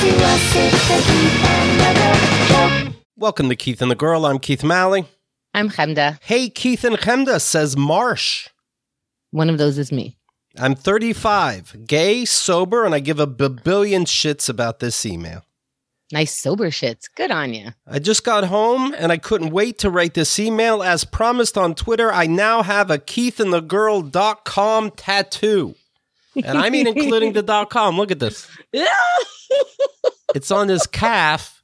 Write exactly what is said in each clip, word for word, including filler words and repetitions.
to us, it's the Keith and the Girl Show. Welcome to Keith and the Girl. I'm Keith Malley. I'm Chemda. Hey, Keith and Chemda, says Marsh. One of those is me. I'm thirty-five, gay, sober, and I give a billion shits about this email. Nice sober shits. Good on you. I just got home, and I couldn't wait to write this email. As promised on Twitter, I now have a keith and the girl dot com tattoo. And I mean including the .com. Look at this. It's on his calf.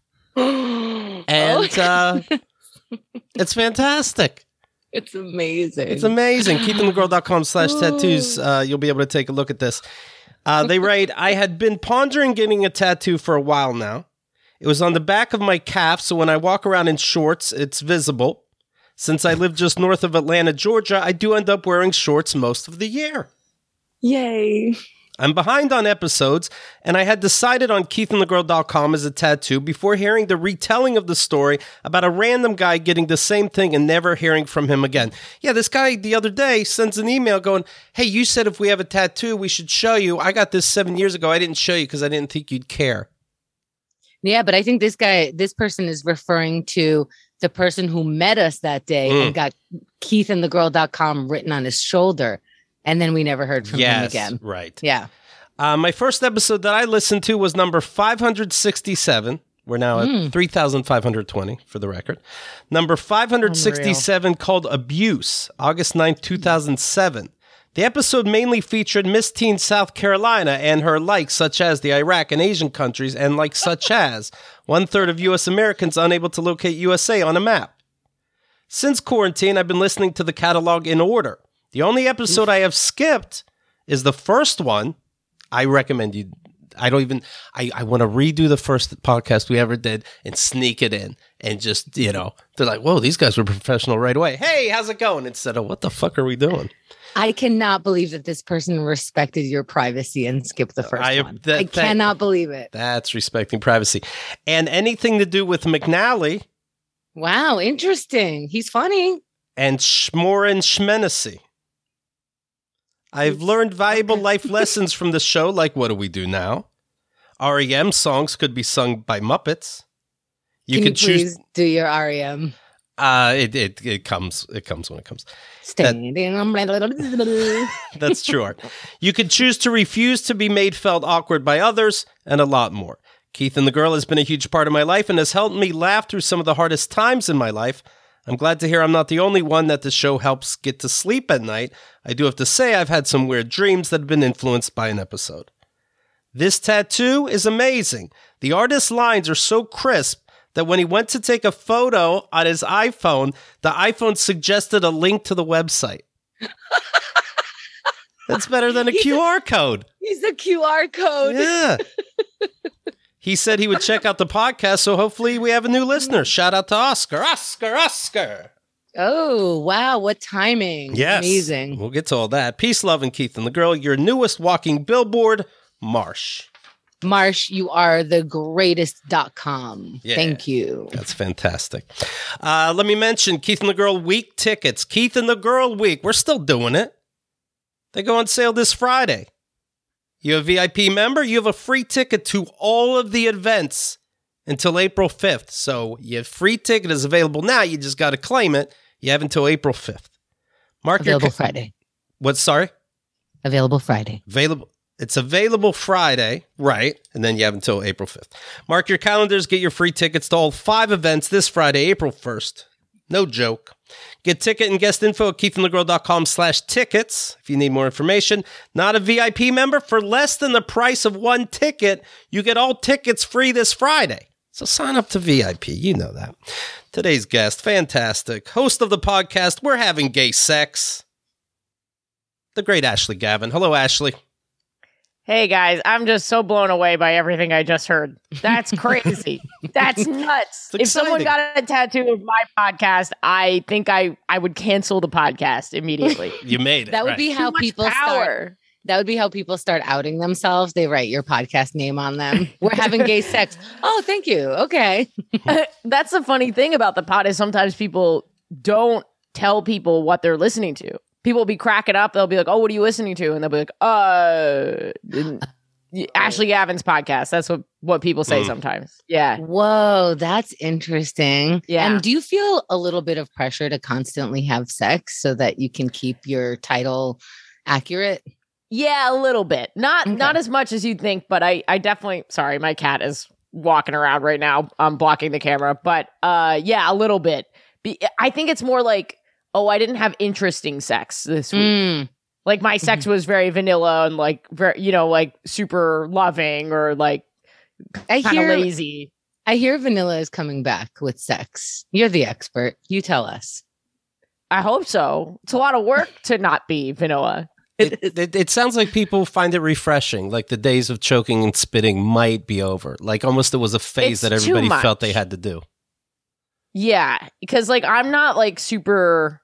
And uh, it's fantastic. It's amazing. It's amazing. keith and the girl dot com slash tattoos. Uh, you'll be able to take a look at this. Uh, they write, I had been pondering getting a tattoo for a while now. It was on the back of my calf, so when I walk around in shorts, it's visible. Since I live just north of Atlanta, Georgia, I do end up wearing shorts most of the year. Yay. I'm behind on episodes, and I had decided on keith and the girl dot com as a tattoo before hearing the retelling of the story about a random guy getting the same thing and never hearing from him again. Yeah, this guy the other day sends an email going, hey, you said if we have a tattoo, we should show you. I got this seven years ago. I didn't show you because I didn't think you'd care. Yeah, but I think this guy, this person is referring to the person who met us that day mm. and got keith and the girl dot com written on his shoulder. And then we never heard from yes, him again. Right. Yeah. Uh, my first episode that I listened to was number five hundred sixty-seven. We're now at mm. three thousand five hundred twenty for the record. Number five hundred sixty-seven Unreal. Called Abuse, August ninth, two thousand seven. The episode mainly featured Miss Teen South Carolina and her likes, such as the Iraq and Asian countries, and like such as one third of U S Americans unable to locate U S A on a map. Since quarantine, I've been listening to the catalog in order. The only episode I have skipped is the first one. I recommend you. I don't even, I, I want to redo the first podcast we ever did and sneak it in and just, you know, they're like, whoa, these guys were professional right away. Hey, how's it going? Instead of what the fuck are we doing? I cannot believe that this person respected your privacy and skipped the first I, one. that, I cannot believe it. That's respecting privacy. And anything to do with McNally. Wow, interesting. He's funny. And Schmore and Schmenacy. I've learned valuable okay. life lessons from the show, like what do we do now? R E M songs could be sung by Muppets. You Can could you please choose do your R E M. Uh it it it comes it comes when it comes. Standing. That, that's true art. You could choose to refuse to be made felt awkward by others, and a lot more. Keith and the Girl has been a huge part of my life and has helped me laugh through some of the hardest times in my life. I'm glad to hear I'm not the only one that the show helps get to sleep at night. I do have to say I've had some weird dreams that have been influenced by an episode. This tattoo is amazing. The artist's lines are so crisp that when he went to take a photo on his iPhone, the iPhone suggested a link to the website. That's better than a he's Q R a, code. He's a Q R code. Yeah. He said he would check out the podcast, so hopefully we have a new listener. Shout out to Oscar. Oscar, Oscar. Oh, wow. What timing. Yes. Amazing. We'll get to all that. Peace, love, and Keith and the Girl. Your newest walking billboard, Marsh. Marsh, you are the greatest dot com. Yeah, thank you. That's fantastic. Uh, let me mention Keith and the Girl Week tickets. Keith and the Girl Week. We're still doing it. They go on sale this Friday. You're a V I P member, you have a free ticket to all of the events until April fifth. So your free ticket is available now. You just got to claim it. You have until April fifth. Mark available your ca- Friday. What? Sorry? Available Friday. Available. It's available Friday, right? And then you have until April fifth. Mark your calendars. Get your free tickets to all five events this Friday, April first. No joke. Get ticket and guest info at keith and the girl dot com slash tickets if you need more information. Not a V I P member? For less than the price of one ticket, you get all tickets free this Friday. So sign up to V I P. You know that. Today's guest, fantastic. Host of the podcast, We're Having Gay Sex. The great Ashley Gavin. Hello, Ashley. Hey, guys, I'm just so blown away by everything I just heard. That's crazy. That's nuts. If someone got a tattoo of my podcast, I think I, I would cancel the podcast immediately. You made it. That would right. be how Too people much power. start. That would be how people start outing themselves. They write your podcast name on them. We're having gay sex. Oh, thank you. Okay. That's the funny thing about the pod is sometimes people don't tell people what they're listening to. People will be cracking up. They'll be like, oh, what are you listening to? And they'll be like, uh, Ashley Gavin's podcast. That's what, what people say Mm. sometimes. Yeah. Whoa, that's interesting. Yeah. And do you feel a little bit of pressure to constantly have sex so that you can keep your title accurate? Yeah, a little bit. Not Okay. not as much as you'd think, but I, I definitely sorry, my cat is walking around right now. I'm blocking the camera. But uh yeah, a little bit. Be- I think it's more like, oh, I didn't have interesting sex this week. Mm. Like my sex was very vanilla and like very, you know, like super loving or like I kind of hear lazy. I hear vanilla is coming back with sex. You're the expert. You tell us. I hope so. It's a lot of work to not be vanilla. It, it, it sounds like people find it refreshing. Like the days of choking and spitting might be over. Like almost it was a phase It's that everybody too felt they much. had to do. Yeah, because like I'm not like super.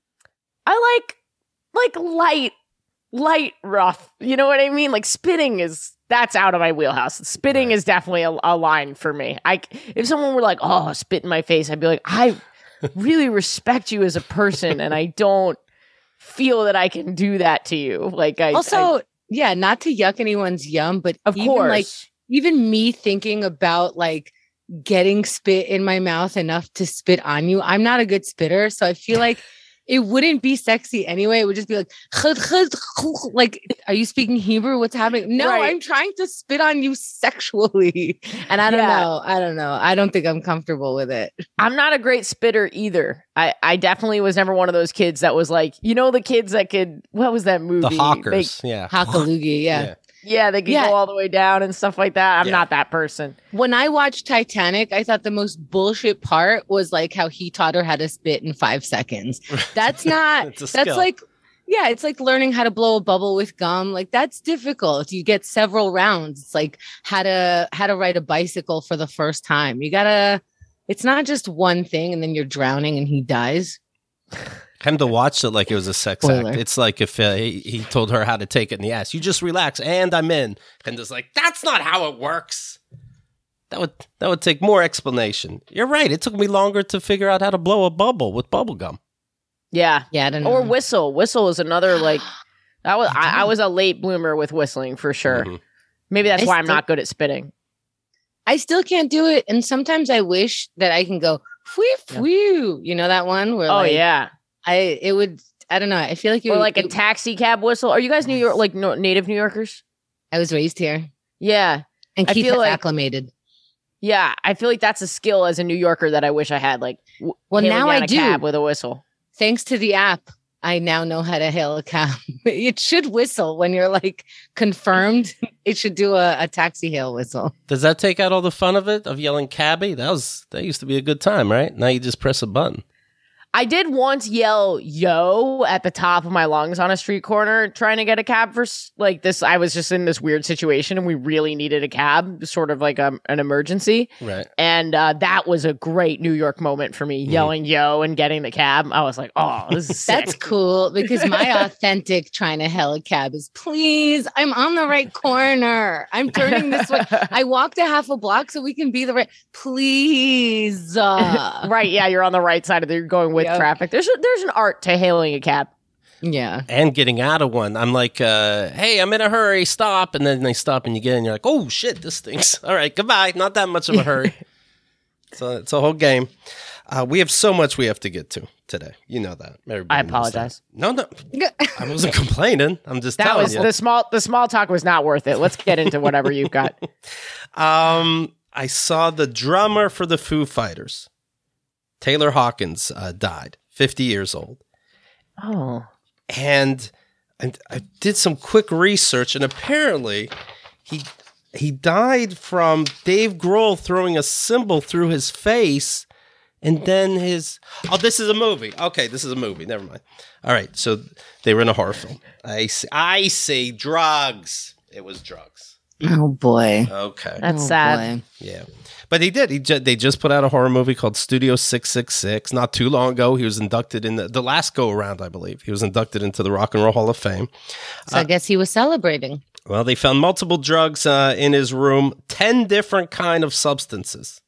I like like light, light rough. You know what I mean? Like spitting is that's out of my wheelhouse. Spitting Right. is definitely a, a line for me. I if someone were like, "Oh, spit in my face," I'd be like, "I really respect you as a person, and I don't feel that I can do that to you." Like I Also, I- yeah, not to yuck anyone's yum, but of even course, like even me thinking about like getting spit in my mouth enough to spit on you, I'm not a good spitter. So I feel like it wouldn't be sexy anyway. It would just be like, like, are you speaking Hebrew? What's happening? No, Right. I'm trying to spit on you sexually. And I don't Yeah. know. I don't know. I don't think I'm comfortable with it. I'm not a great spitter either. I, I definitely was never one of those kids that was like, you know, the kids that could, what was that movie? The hawkers. yeah. Hakalugi, yeah. Yeah. They, yeah, they could Yeah. go all the way down and stuff like that. I'm Yeah. not that person. When I watched Titanic, I thought the most bullshit part was like how he taught her how to spit in five seconds. That's not, It's a that's skill. like, yeah, it's like learning how to blow a bubble with gum. Like that's difficult. You get several rounds. It's like how to, how to ride a bicycle for the first time. You gotta, it's not just one thing and then you're drowning and he dies. Kinda watched it like it was a sex Spoiler. act. It's like if uh, he, he told her how to take it in the ass. You just relax and I'm in. And just like, that's not how it works. That would that would take more explanation. You're right. It took me longer to figure out how to blow a bubble with bubble gum. Yeah. Yeah, I don't know. Or whistle. Whistle is another like, that was, I, I was a late bloomer with whistling for sure. Mhm. Maybe that's I why I'm still- not good at spitting. I still can't do it. And sometimes I wish that I can go, whew, whew. You know that one where Oh, like, yeah. I, it would, I don't know. I feel like it Or would- like a it- taxi cab whistle. Are you guys New York, like no, native New Yorkers? I was raised here Yeah. and I Keith feel has like- acclimated. Yeah. I feel like that's a skill as a New Yorker that I wish I had. Like, w- Well, hailing now down I a do. cab with a whistle. Thanks to the app, I now know how to hail a cab. It should whistle when you're like confirmed. It should do a, a taxi hail whistle. Does that take out all the fun of it? Of yelling cabbie? That was that used to be a good time, right? Now you just press a button. I did once yell "yo" at the top of my lungs on a street corner trying to get a cab for s- like this. I was just in this weird situation and we really needed a cab, sort of like a, an emergency. Right. And uh, that was a great New York moment for me, yelling "yo" and getting the cab. I was like, "Oh, this is sick." That's cool because my authentic trying to hail a cab is please, I'm on the right corner. I'm turning this way. I walked a half a block so we can be the right. Please. Uh, Right? Yeah, you're on the right side of the. You're going with Yep. traffic. There's a, there's an art to hailing a cab. yeah. And getting out of one. I'm like, uh, hey, I'm in a hurry, stop. And then they stop and you get in, you're like, oh shit, this stinks. All right, goodbye. Not that much of a hurry. So it's a whole game. Uh, we have so much we have to get to today. You know that. Everybody I knows apologize. that. No, no. I wasn't complaining. I'm just That telling was you. the small. The small talk was not worth it. Let's get into whatever you've got. Um, I saw the drummer for the Foo Fighters, Taylor Hawkins, uh, died, fifty years old. Oh, And I, I did some quick research, and apparently he he died from Dave Grohl throwing a cymbal through his face, and then his oh, this is a movie. Okay, this is a movie. Never mind. All right, so they were in a horror film. I see. I see drugs. It was drugs. Oh boy. Okay. that's Oh, sad. boy. Yeah, but he did. He ju- they just put out a horror movie called Studio six six six not too long ago. He was inducted in the, the last go around, I believe. He was inducted into the Rock and Roll Hall of Fame. So I guess he was celebrating. Well, they found multiple drugs uh, in his room, ten different kind of substances.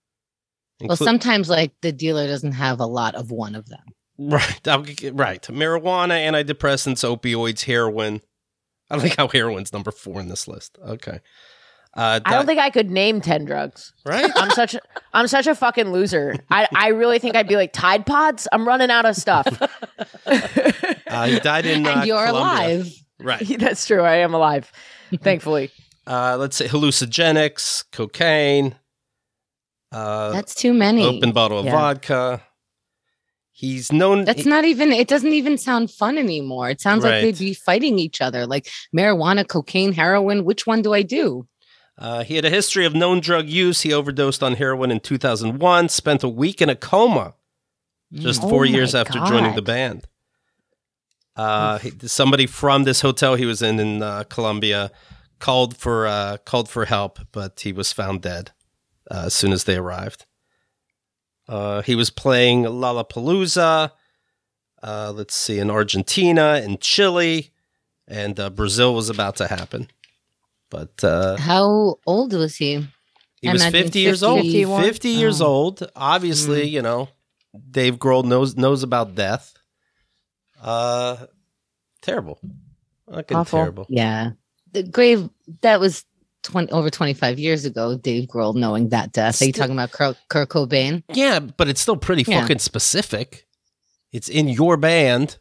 Well, Inclu- sometimes like the dealer doesn't have a lot of one of them. right, I'll g- right, marijuana, antidepressants, opioids, heroin, I like how heroin's number four in this list. Okay. Uh, I don't think I could name ten drugs. Right? I'm such a, I'm such a fucking loser. I, I really think I'd be like Tide Pods. I'm running out of stuff. uh, he died in uh, and you're Colombia. alive. Right. That's true. I am alive, thankfully. Uh, let's say hallucinogenics, cocaine. Uh, That's too many. Open bottle of Yeah. vodka. He's known. That's not even, it doesn't even sound fun anymore. It sounds Right. like they'd be fighting each other, like marijuana, cocaine, heroin. Which one do I do? Uh, he had a history of known drug use. He overdosed on heroin in two thousand one, spent a week in a coma just Oh four my years after joining God. the band. Uh, he- somebody from this hotel he was in in uh, Colombia called for uh, called for help, but he was found dead uh, as soon as they arrived. Uh, he was playing Lollapalooza, uh, let's see, in Argentina, in Chile, and uh, Brazil was about to happen. But uh, How old was he? he I was imagine fifty years old. fifty-one. fifty years Oh. old. Obviously, Mm. you know, Dave Grohl knows knows about death. Uh, terrible. Fucking Awful. terrible. Yeah. The grave, that was twenty over twenty-five years ago, Dave Grohl knowing that death. Are you Still- talking about Kurt, Kurt Cobain? Yeah, but it's still pretty Yeah. fucking specific. It's in your band.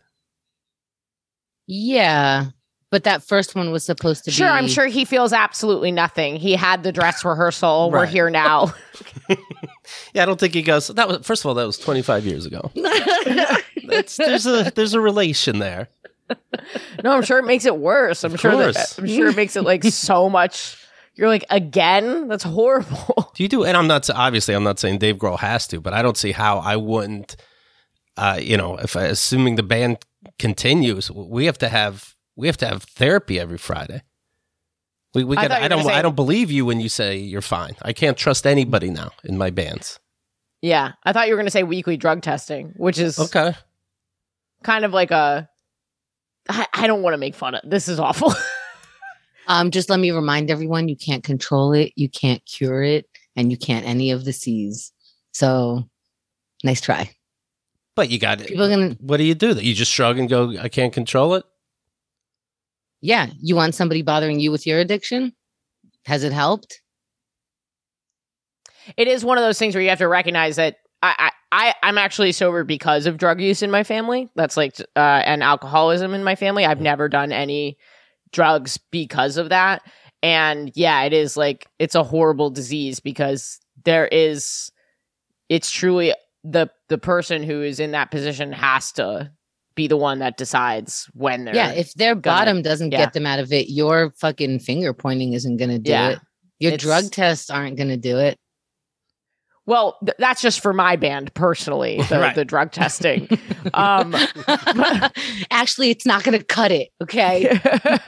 Yeah. But that first one was supposed to Sure, be. I'm sure he feels absolutely nothing. He had the dress rehearsal. We're Right. here now. Yeah, I don't think he goes. That was first of all, that was twenty-five years ago. That's, there's a there's a relation there. No, I'm sure it makes it worse. I'm Of sure that, course. I'm sure it makes it like so much. You're like, again? That's horrible. Do you do? And I'm not obviously I'm not saying Dave Grohl has to, but I don't see how I wouldn't. Uh, you know, if I, assuming the band continues, we have to have we have to have therapy every Friday. We we I got. thought you I, were don't. gonna say- I don't believe you when you say you're fine. I can't trust anybody now in my bands. Yeah. I thought you were going to say weekly drug testing, which is Okay. kind of like a. I, I don't want to make fun of this. Is awful. Um, just let me remind everyone, you can't control it, you can't cure it, and you can't any of the C's. So, nice try. But you got it. People are gonna, What do you do? That you just shrug and go, I can't control it? yeah. You want somebody bothering you with your addiction? Has it helped? It is one of those things where you have to recognize that I, I, I I'm actually sober because of drug use in my family. That's like uh, and alcoholism in my family. I've never done any drugs because of that. And yeah, it is like it's a horrible disease because there is it's truly the the person who is in that position has to be the one that decides when they're Yeah. If their gonna- bottom doesn't yeah. get them out of it, your fucking finger pointing isn't going to do Yeah. it. Your It's- drug tests aren't going to do it. well, th- that's just for my band personally, the, Right. the drug testing. um Actually, it's not going to cut it. Okay.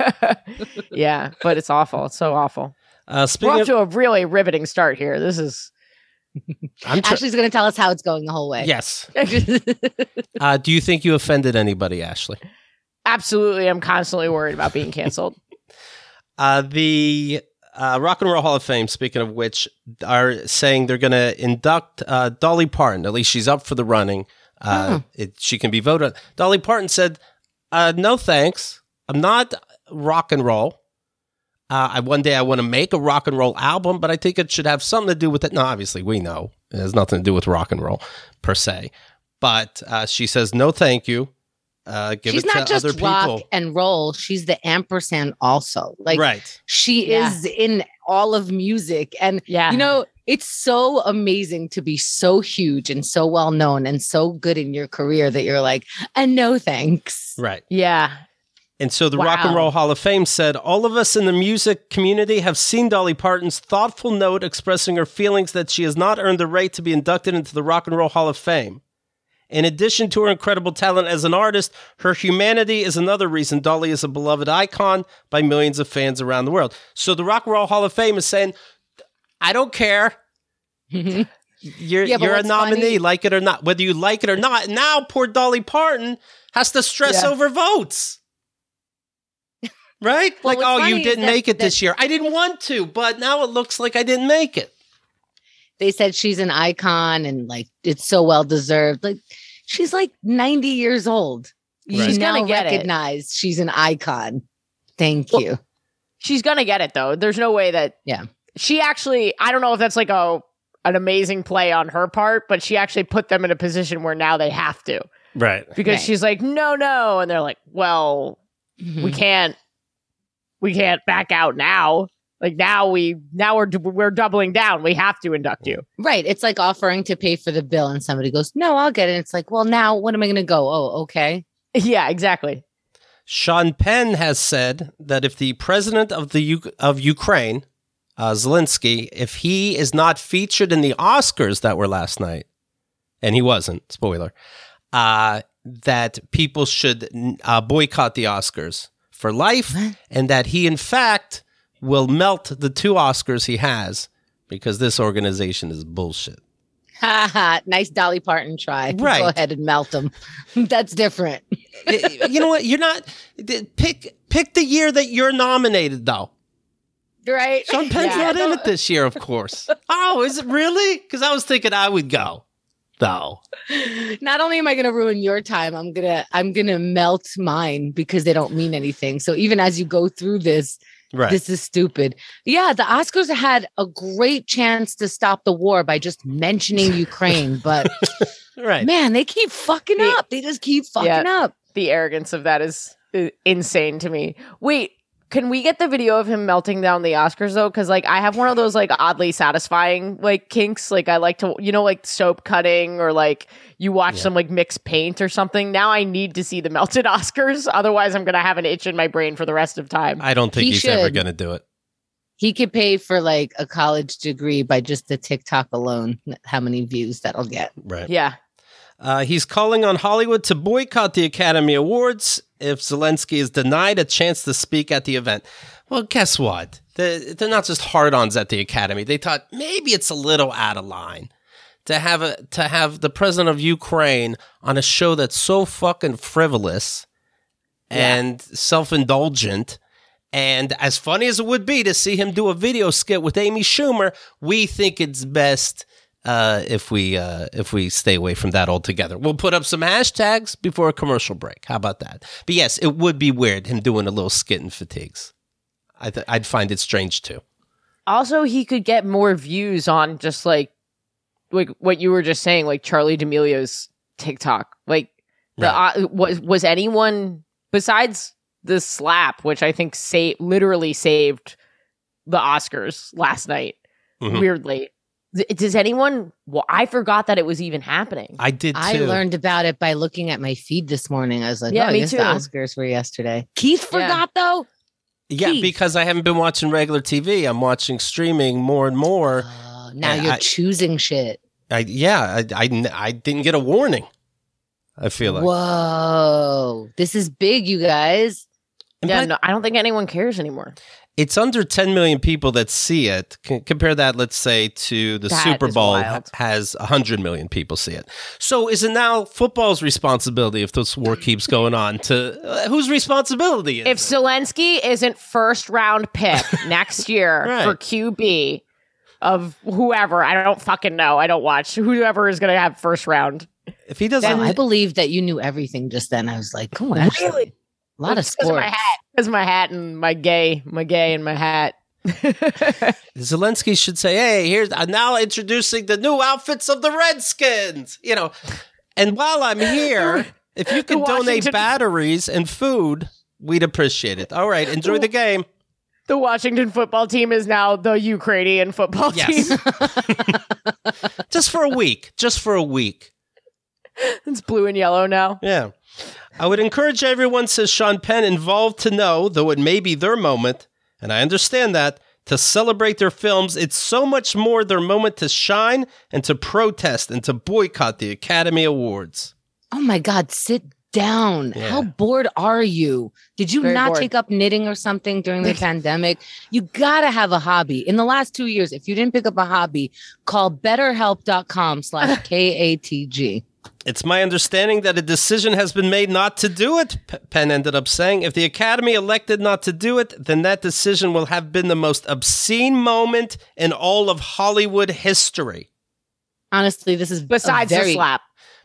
yeah, but it's awful. It's so awful. Uh, We're speaking off of, to a really riveting start here. This is I'm tr- Ashley's going to tell us how it's going the whole way. yes. Uh, do you think you offended anybody, Ashley? absolutely. I'm constantly worried about being canceled. Uh, the uh, Rock and Roll Hall of Fame, speaking of which, are saying they're going to induct uh, Dolly Parton. At least she's up for the running. Uh, it, she can be voted. Dolly Parton said, uh, no thanks. I'm not rock and roll. Uh, I One day I want to make a rock and roll album, but I think it should have something to do with it. No, obviously we know it has nothing to do with rock and roll per se. But uh, she says, no thank you. Uh, give She's it to not just other rock people. and roll. She's the ampersand also. Like Right. she Yeah. is in all of music. And Yeah. you know, it's so amazing to be so huge and so well known and so good in your career that you're like, and no thanks. Right. Yeah. And so the Rock and Wow. Roll Hall of Fame said, all of us in the music community have seen Dolly Parton's thoughtful note expressing her feelings that she has not earned the right to be inducted into the Rock and Roll Hall of Fame. In addition to her incredible talent as an artist, her humanity is another reason Dolly is a beloved icon by millions of fans around the world. So the Rock and Roll Hall of Fame is saying, I don't care. You're, Yeah, but you're a what's nominee, funny- like it or not. Whether you like it or not. Now poor Dolly Parton has to stress Yeah. over votes. Right? Well, like, what's oh, funny you is didn't that- make it that- this year. I didn't want to, but now it looks like I didn't make it. They said she's an icon and like it's so well deserved. Like she's like ninety years old. Right. She's She's gonna now get it. recognized she's an icon. Thank Well, you. She's gonna get it though. There's no way that. Yeah. She actually. I don't know if that's like a an amazing play on her part, but she actually put them in a position where now they have to. Right. Because Right. she's like, no, no, and they're like, well, Mhm. we can't, we can't back out now. Like now we now we're we're doubling down. We have to induct you. Right. It's like offering to pay for the bill and somebody goes, no, I'll get it. It's like, well, now what am I going to go? Oh, okay. Yeah, exactly. Sean Penn has said that if the president of the U- of Ukraine, uh, Zelensky, if he is not featured in the Oscars that were last night, and he wasn't, spoiler, uh, that people should uh, boycott the Oscars for life, What? and that he, in fact, will melt the two Oscars he has because this organization is bullshit. Ha ha. Nice Dolly Parton try. Right. Go ahead and melt them. That's different. You know what? You're not pick pick the year that you're nominated, though. Right. Sean Penn's Yeah, not in no- it this year, of course. Oh, is it really? Because I was thinking I would go, though. Not only am I going to ruin your time, I'm going to I'm going to melt mine because they don't mean anything. So even as you go through this, Right. this is stupid. Yeah, the Oscars had a great chance to stop the war by just mentioning Ukraine, but right. man, they keep fucking The- up. They just keep fucking Yeah. up. The arrogance of that is uh, insane to me. Wait, can we get the video of him melting down the Oscars though? Because like I have one of those like oddly satisfying like kinks. Like I like to, you know, like soap cutting or like you watch Yeah. some like mixed paint or something. Now I need to see the melted Oscars. Otherwise, I'm gonna have an itch in my brain for the rest of time. I don't think He he's ever should. going to do it. He could pay for like a college degree by just the TikTok alone. How many views that'll get? Right. Yeah. Uh, he's calling on Hollywood to boycott the Academy Awards if Zelensky is denied a chance to speak at the event. Well, guess what? They're, they're not just hard-ons at the Academy. They thought maybe it's a little out of line to have a to have the president of Ukraine on a show that's so fucking frivolous and self-indulgent. And as funny as it would be to see him do a video skit with Amy Schumer, we think it's best uh, if we uh, if we stay away from that altogether. We'll put up some hashtags before a commercial break. How about that? But yes, it would be weird him doing a little skit in fatigues. I th- I'd find it strange too. Also, he could get more views on just like like what you were just saying, like Charlie D'Amelio's TikTok. Like, the Right. uh, was was anyone besides the slap, which I think sa- literally saved the Oscars last night. Mhm. Weirdly, Th- does anyone? Well, I forgot that it was even happening. I did too. I learned about it by looking at my feed this morning. I was like, Yeah, oh, me yes, too. the Oscars were yesterday. Keith Yeah. forgot though. yeah, Keith. because I haven't been watching regular T V. I'm watching streaming more and more. Oh, now And you're I- choosing shit. I yeah, I, I I didn't get a warning. I feel like. Whoa, this is big, you guys. Yeah, But- no, I don't think anyone cares anymore. It's under ten million people that see it. C- compare that, let's say, to the That Super is Bowl ha- wild. has one hundred million people see it. So is it now football's responsibility if this war keeps going on to uh, whose responsibility is If it? Zelensky isn't first round pick next year Right. for Q B of whoever, I don't fucking know. I don't watch whoever is going to have first round. If he doesn't, Wow, I believe that you knew everything just then. I was like, come on, Really? a lot of Because of my sports. hat. Because my hat and my gay, my gay and my hat. Zelensky should say, "Hey, here's I'm now introducing the new outfits of the Redskins." You know, and while I'm here, if you can The donate Washington- batteries and food, we'd appreciate it. All right, enjoy the game. The Washington football team is now the Ukrainian football Yes. team. Just for a week. Just for a week. It's blue and yellow now. Yeah. I would encourage everyone, says Sean Penn, involved to know, though it may be their moment, and I understand that, to celebrate their films. It's so much more their moment to shine and to protest and to boycott the Academy Awards. Oh my God, sit down. Yeah. How bored are you? Did you Very not bored. take up knitting or something during the pandemic? You gotta have a hobby. In the last two years, if you didn't pick up a hobby, call betterhelp.com slash K A T G. It's my understanding that a decision has been made not to do it, P- Penn ended up saying. If the Academy elected not to do it, then that decision will have been the most obscene moment in all of Hollywood history. Honestly, this is a Besides very, the slap.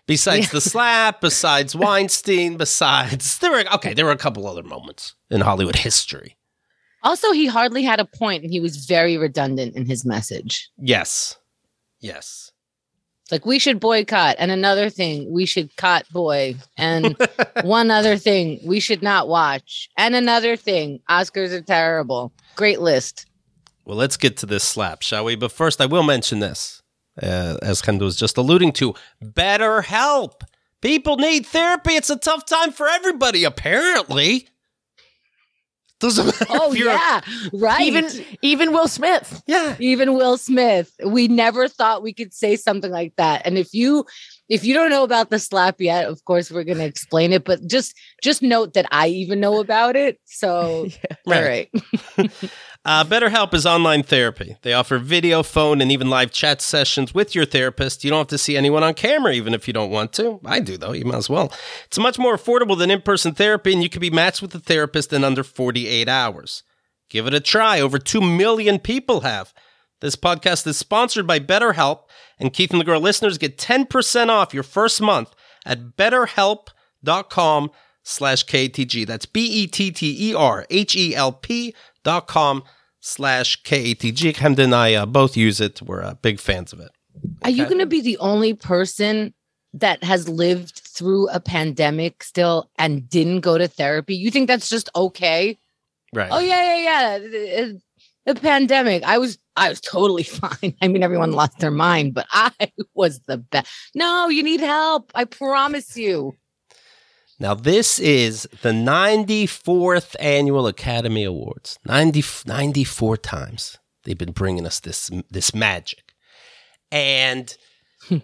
Besides Yeah. the slap, besides Weinstein, besides there were okay, there were a couple other moments in Hollywood history. Also, he hardly had a point, and he was very redundant in his message. Yes. Yes. It's like, we should boycott. And another thing, we should cot boy. And one other thing, we should not watch. And another thing, Oscars are terrible. Great list. Well, let's get to this slap, shall we? But first, I will mention this, uh, as Kendo was just alluding to, BetterHelp. People need therapy. It's a tough time for everybody, apparently. Doesn't matter Oh, if you're- yeah. Right. Even even Will Smith. Yeah. Even Will Smith. We never thought we could say something like that. And if you if you don't know about the slap yet, of course we're going to explain it, but just just note that I even know about it. So all right. Uh, BetterHelp is online therapy. They offer video, phone, and even live chat sessions with your therapist. You don't have to see anyone on camera, even if you don't want to. I do, though. You might as well. It's much more affordable than in-person therapy, and you can be matched with a therapist in under forty-eight hours. Give it a try. Over two million people have. This podcast is sponsored by BetterHelp, and Keith and the Girl listeners get ten percent off your first month at betterhelp.com slash KTG. That's B-E-T-T-E-R-H-E-L-P dot com slash K-A-T-G. Hamden and I uh, both use it. We're uh, big fans of it. Are you Okay. going to be the only person that has lived through a pandemic still and didn't go to therapy? You think that's just okay? Right. Oh yeah, yeah, yeah. The, the pandemic. I was I was totally fine. I mean, everyone lost their mind, but I was the best. No, you need help. I promise you. Now, this is the ninety-fourth Annual Academy Awards. ninety, ninety-four times they've been bringing us this this magic. And you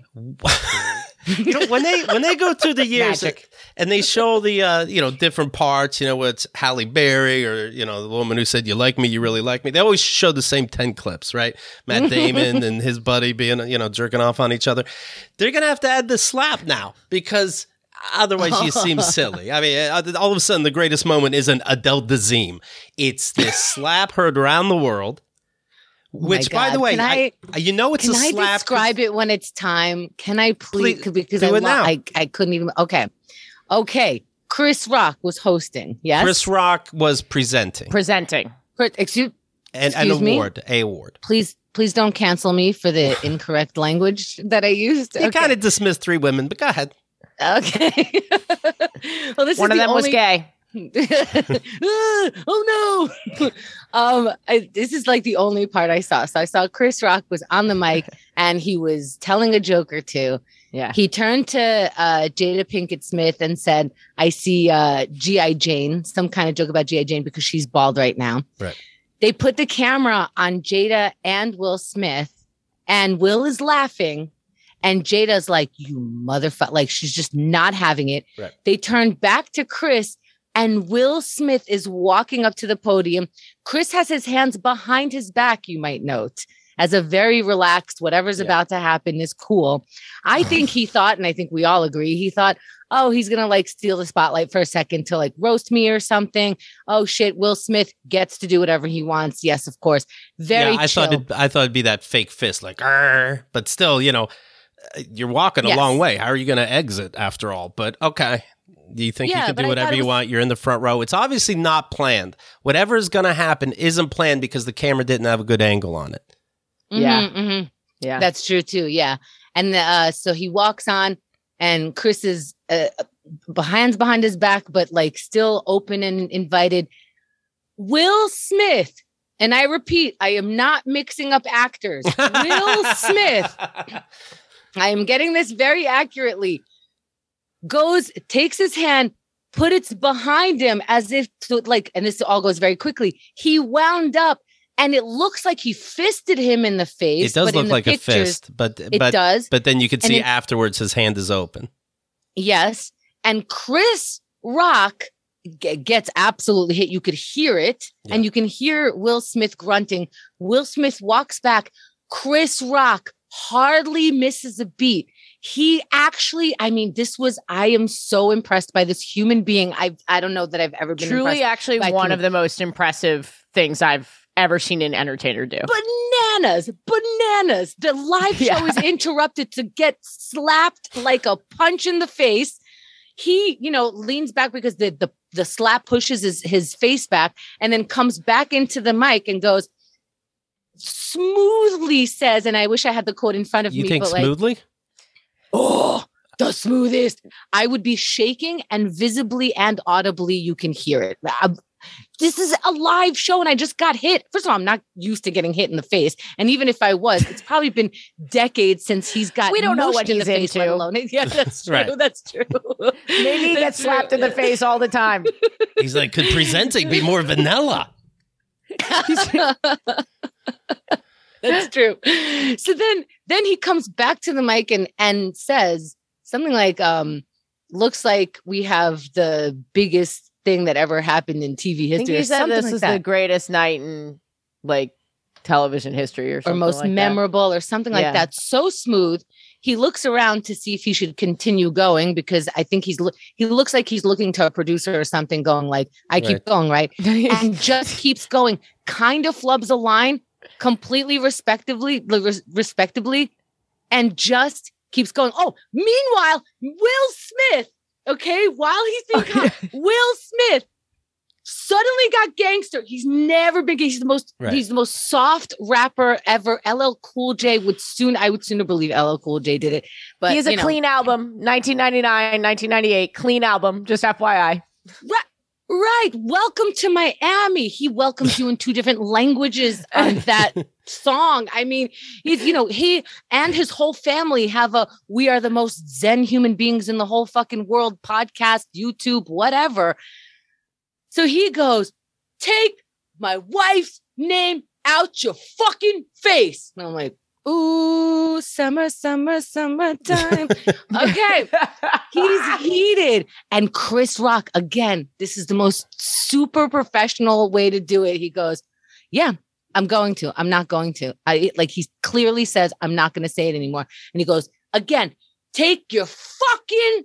know, when they when they go through the years Magic. and they show the uh, you know different parts, you know, what's Halle Berry or you know the woman who said you like me, you really like me. They always show the same ten clips, right? Matt Damon and his buddy being you know jerking off on each other. They're gonna have to add the slap now because otherwise you seem silly. I mean, all of a sudden the greatest moment isn't Adele Dazeem. It's this slap heard around the world. Which, Oh my by the God. way, Can I- I, you know it's Can a I slap. describe it when it's time? Can I please? Please, because do I, it lo- now. I I couldn't even. Okay, okay. Chris Rock was hosting. Yes, Chris Rock was presenting Presenting. Chris- excuse. an, an excuse me? award, a award. Please, please don't cancel me for the incorrect language that I used. He kind of dismissed three women, but go ahead. Okay. Well, this One is of the them was only- gay. Ah, oh no. um I, this is like the only part I saw. So I saw Chris Rock was on the mic and he was telling a joke or two. Yeah. He turned to uh Jada Pinkett Smith and said, I see uh G I Jane, some kind of joke about G I Jane because she's bald right now. Right. They put the camera on Jada and Will Smith, and Will is laughing. And Jada's like, you motherfucker. Like, she's just not having it. Right. They turn back to Chris, and Will Smith is walking up to the podium. Chris has his hands behind his back, you might note, as a very relaxed, whatever's Yeah. about to happen is cool. I think he thought, and I think we all agree, he thought, oh, he's going to like steal the spotlight for a second to like roast me or something. Oh, shit. Will Smith gets to do whatever he wants. Yes, of course. Very yeah, I chill. thought it, I thought it'd be that fake fist, like, "Arr," but still, you know, you're walking Yes. a long way. How are you going to exit after all? But okay. Do you think Yeah, you can but do I whatever thought it you was- want? You're in the front row. It's obviously not planned. Whatever is going to happen isn't planned because the camera didn't have a good angle on it. Yeah. Mhm, mhm. Yeah. That's true too. Yeah. And uh, so he walks on, and Chris is uh, hands behind his back, but like still open and invited. Will Smith, and I repeat, I am not mixing up actors. Will Smith, I am getting this very accurately, goes, takes his hand, put it behind him as if to like, and this all goes very quickly. He wound up. And it looks like he fisted him in the face. It does but in look the like pictures, a fist, but It but does. but then you can And see it- afterwards his hand is open. Yes. And Chris Rock g- gets absolutely hit. You could hear it. Yeah. And you can hear Will Smith grunting. Will Smith walks back. Chris Rock hardly misses a beat. He actually, I mean, this was, I am so impressed by this human being. I I don't know that I've ever been Truly, impressed. actually, by one human- of the most impressive things I've ever seen an entertainer do. Bananas, bananas. The live show Yeah. is interrupted to get slapped like a punch in the face. He, you know, leans back because the the, the slap pushes his, his face back and then comes back into the mic and goes, smoothly says, and I wish I had the quote in front of You me. think but like, smoothly? oh, the smoothest. I would be shaking, and visibly and audibly you can hear it. I- this is a live show and I just got hit. First of all, I'm not used to getting hit in the face. And even if I was, it's probably been decades since he's got We don't know mushed what in he's the face, let into. alone. Yeah, that's true. Right. That's true. Maybe he gets That's true. slapped in the face all the time. He's like, could presenting be more vanilla? That's true. So then then he comes back to the mic and and says something like, um, looks like we have the biggest thing that ever happened in T V I think history. he or said something this like is that. the greatest night in like television history or or something most like that. memorable or something like Yeah. that. So smooth. He looks around to see if he should continue going because I think he's lo- he looks like he's looking to a producer or something going like, I keep Right. going, right? And just keeps going, kind of flubs a line completely respectively, res- respectably, and just keeps going. Oh, meanwhile, Will Smith, okay, while he's being Oh, caught, Will Smith suddenly got gangster. He's never been. He's the most. Right. He's the most soft rapper ever. L L Cool J would soon. I would sooner believe L L Cool J did it. But he has a you know, clean album, nineteen ninety-nine, nineteen ninety-eight, clean album, just F Y I. Right, right. Welcome to Miami. He welcomes you in two different languages on that song. I mean, he's, you know, he and his whole family have a "We are the most Zen human beings in the whole fucking world" podcast, YouTube, whatever. So he goes, take my wife's name out your fucking face. And I'm like, ooh, summer, summer, summertime. Okay. He's heated. And Chris Rock, again, this is the most super professional way to do it. He goes, yeah, I'm going to. I'm not going to. I like he clearly says, I'm not going to say it anymore. And he goes, again, take your fucking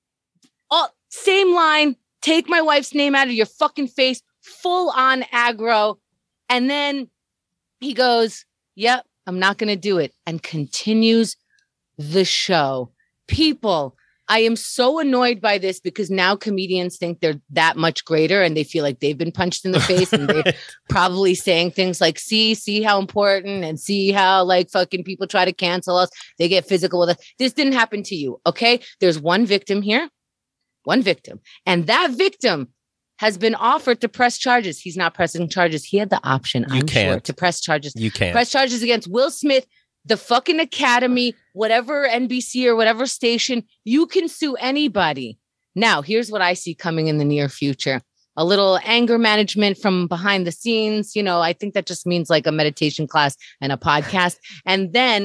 oh, same line. Take my wife's name out of your fucking face, full on aggro. And then he goes, yep, I'm not going to do it. And continues the show. People, I am so annoyed by this because now comedians think they're that much greater and they feel like they've been punched in the face and they're probably saying things like, see, see how important and see how like fucking people try to cancel us. They get physical with us. This didn't happen to you. Okay. There's one victim here. One victim. And that victim has been offered to press charges. He's not pressing charges. He had the option, You I'm sure, can't. to press charges. You can't. Press charges against Will Smith, the fucking Academy, whatever N B C or whatever station. You can sue anybody. Now, here's what I see coming in the near future. A little anger management from behind the scenes. You know, I think that just means like a meditation class and a podcast. And then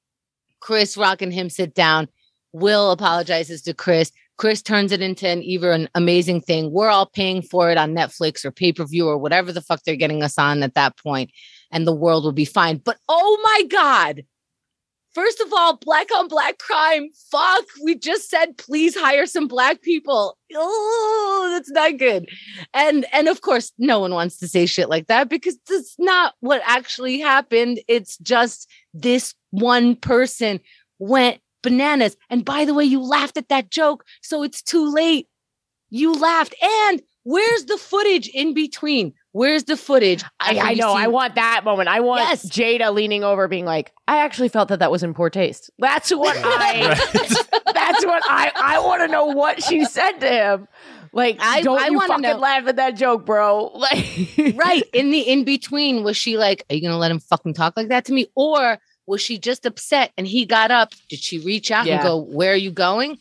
Chris Rock and him sit down. Will apologizes to Chris. Chris turns it into an even an amazing thing. We're all paying for it on Netflix or pay-per-view or whatever the fuck they're getting us on at that point, and the world will be fine. But oh my God. First of all, black on black crime. Fuck. We just said, please hire some black people. Oh, that's not good. And and of course, no one wants to say shit like that because that's not what actually happened. It's just this one person went bananas. And by the way, you laughed at that joke, so it's too late. You laughed. And where's the footage in between? Where's the footage? I, after I you know. see- I want that moment. I want Yes. Jada leaning over, being like, "I actually felt that that was in poor taste." That's what I. That's what I. I want to know what she said to him. Like, I- don't I you wanna fucking know. laugh at that joke, bro? Like, Right. In the in between, was she like, are you going to let him fucking talk like that to me? Or was she just upset and he got up? Did she reach out Yeah. and go, where are you going?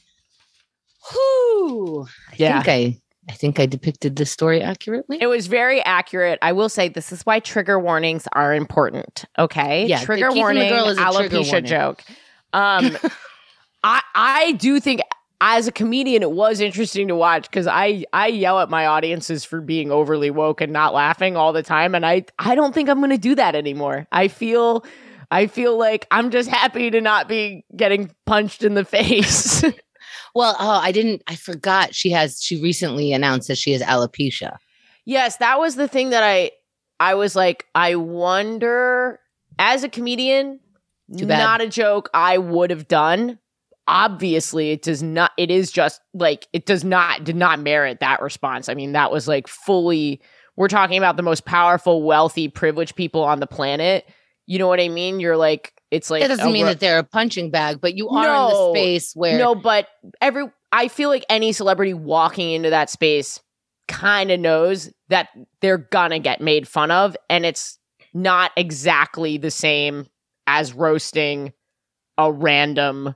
Whoo. I Yeah. think I, I think I depicted this story accurately. It was very accurate. I will say this is why trigger warnings are important. Okay, Yeah, trigger keeping the warning, girl is a trigger alopecia warning. joke. Um, I I do think as a comedian, it was interesting to watch because I I yell at my audiences for being overly woke and not laughing all the time, and I I don't think I'm going to do that anymore. I feel. I feel like I'm just happy to not be getting punched in the face. Well, oh, I didn't, I forgot she has, she recently announced that she has alopecia. Yes, that was the thing that I I was like, I wonder, as a comedian, Too bad. not a joke I would have done. Obviously, it does not, it is just like, it does not, did not merit that response. I mean, that was like fully, we're talking about the most powerful, wealthy, privileged people on the planet. You know what I mean? You're like, it's like, That doesn't a mean ro- that they're a punching bag, but you are No. in the space where No, but every I feel like any celebrity walking into that space kind of knows that they're gonna get made fun of, and it's not exactly the same as roasting a random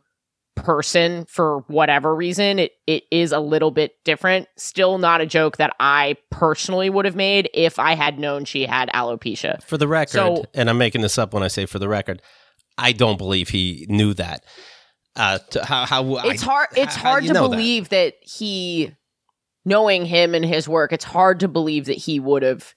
person for whatever reason. It it is a little bit different. Still not a joke that I personally would have made if I had known she had alopecia. For the record, So- and I'm making this up when I say for the record, I don't believe he knew that. Uh, to, how how It's I- hard it's how- how hard do to you know that? believe that? he knowing him and his work, it's hard to believe that he would have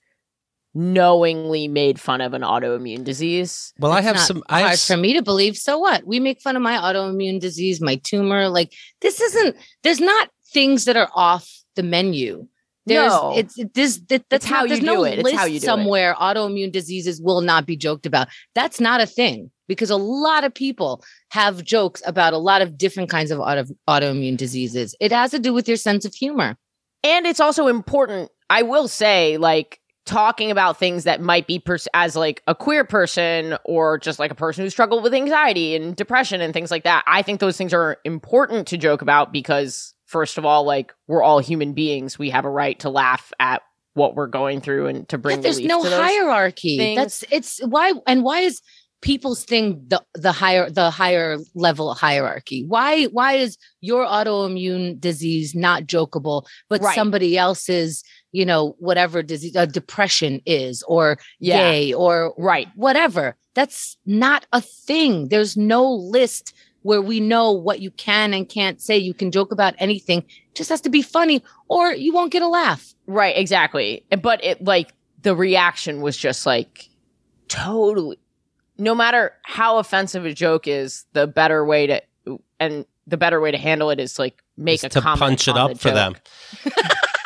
knowingly made fun of an autoimmune disease. Well, I It's have not some. I have hard s- for me to believe. So what? We make fun of my autoimmune disease, my tumor. Like this isn't. There's not things that are off the menu. There's No. it's it, this that, that's It's how not, there's you no do it. It's list how you do it. somewhere autoimmune diseases will not be joked about. That's not a thing because a lot of people have jokes about a lot of different kinds of auto, autoimmune diseases. It has to do with your sense of humor. And it's also important, I will say, like talking about things that might be pers- as like a queer person or just like a person who struggled with anxiety and depression and things like that. I think those things are important to joke about because, first of all, like we're all human beings. We have a right to laugh at what we're going through and to bring Yeah, there's relief no to those hierarchy. things. That's it's why and why is people's thing the the higher the higher level hierarchy? Why why is your autoimmune disease not jokeable, but Right. somebody else's, you know, whatever disease, uh, depression is, or Yeah. gay, or Right. whatever? That's not a thing. There's no list where we know what you can and can't say. You can joke about anything. It just has to be funny, or you won't get a laugh. Right, exactly. But it like the reaction was just like totally, no matter how offensive a joke is, the better way to and the better way to handle it is like make is a to comment punch it on up the for them. joke.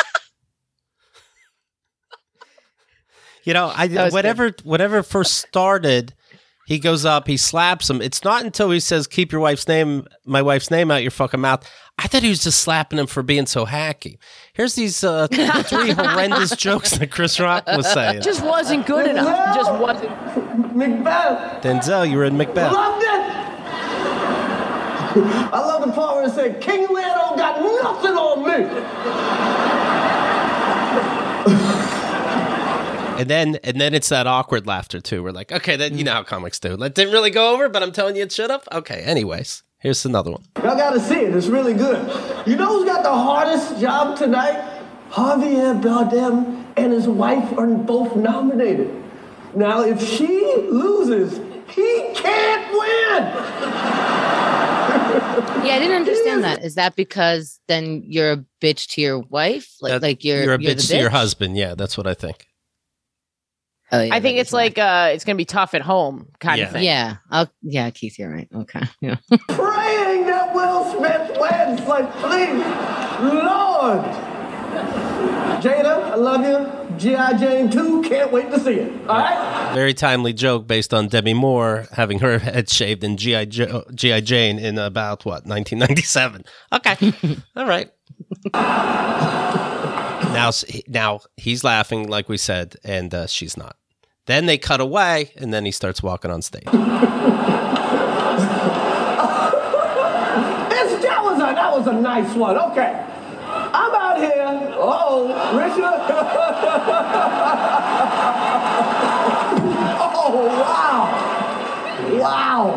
You know, I That was whatever whatever first started, he goes up, he slaps him. It's not until he says, "Keep your wife's name, my wife's name out your fucking mouth." I thought he was just slapping him for being so hacky. Here's these uh, three horrendous jokes that Chris Rock was saying. Just wasn't good enough. Just wasn't. Macbeth. Denzel, you were in Macbeth. Loved it. I love the part where it said, King Lear don't got nothing on me. And then and then it's that awkward laughter too. We're like, okay, then you know how comics do. That didn't really go over, but I'm telling you it should have. Okay, anyways, here's another one. Y'all gotta see it. It's really good. You know who's got the hardest job tonight? Javier Bardem and his wife are both nominated. Now, if she loses, he can't win. Yeah, I didn't understand that. Is that because then you're a bitch to your wife? Like, That- like you're you're a the bitch to your husband. Yeah, that's what I think. Oh, yeah, I think that it's is why. like uh, it's gonna be tough at home kind Yeah. of thing. yeah, I'll, yeah, Keith, you're right. Okay, yeah. Praying that Will Smith wins. Like, please, Lord. Jada, I love you. G I. Jane two, can't wait to see it. All right? Very timely joke based on Demi Moore having her head shaved in G I. Jo- G I. Jane in about, what, nineteen ninety-seven. Okay. All right. Now, now he's laughing, like we said, and uh, she's not. Then they cut away, and then he starts walking on stage. It's, that, was a, that was a nice one. Okay. I'm out here. Oh, Richard. Oh, wow.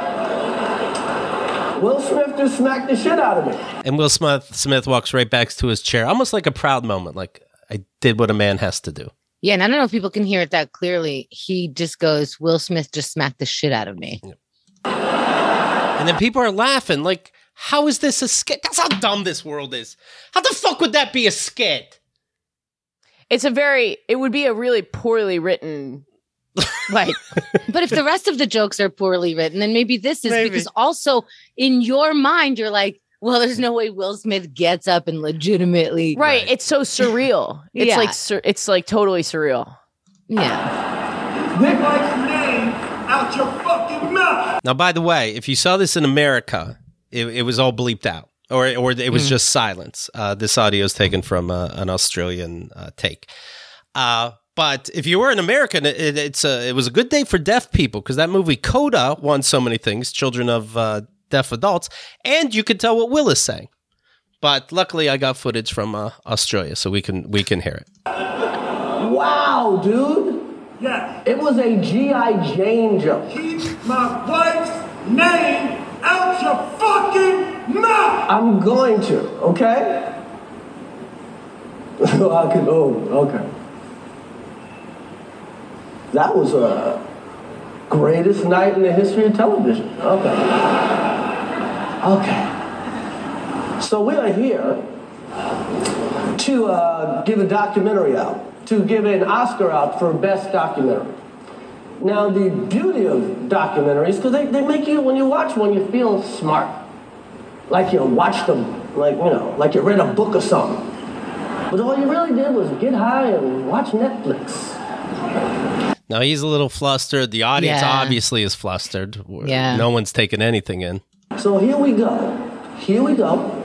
Wow. Will Smith just smacked the shit out of me. And Will Smith, Smith walks right back to his chair, almost like a proud moment, like I did what a man has to do. Yeah, and I don't know if people can hear it that clearly. He just goes, "Will Smith just smacked the shit out of me." And then people are laughing, like, how is this a skit? That's how dumb this world is. How the fuck would that be a skit? It's a very. It would be a really poorly written. Like, But if the rest of the jokes are poorly written, then maybe this is Maybe. because also in your mind you're like, well, there's no way Will Smith gets up and legitimately right, Right. It's so surreal. It's Yeah. like sur- it's like totally surreal. Yeah. Nick Mike's name out your fucking mouth. Now, by the way, if you saw this in America, it, it was all bleeped out, or or it was mm. just silence. Uh, this audio is taken from uh, an Australian uh, take. Uh, but if you were an American, it, it's a, it was a good day for deaf people because that movie Coda won so many things, children of uh, deaf adults, and you could tell what Will is saying. But luckily, I got footage from uh, Australia, so we can we can hear it. Wow, dude. Yes. It was a G I. Jane joke. Keep my wife's name out your fucking mouth. I'm going to, okay? I can, oh, okay. That was a greatest night in the history of television. Okay. Okay. So we are here to uh, give a documentary out, to give an Oscar out for best documentary. Now, the beauty of documentaries, because they, they make you, when you watch one, you feel smart. Like you watched them, like, you know, like you read a book or something. But all you really did was get high and watch Netflix. Now, he's a little flustered. The audience Yeah. obviously is flustered. Yeah. No one's taking anything in. So here we go. Here we go.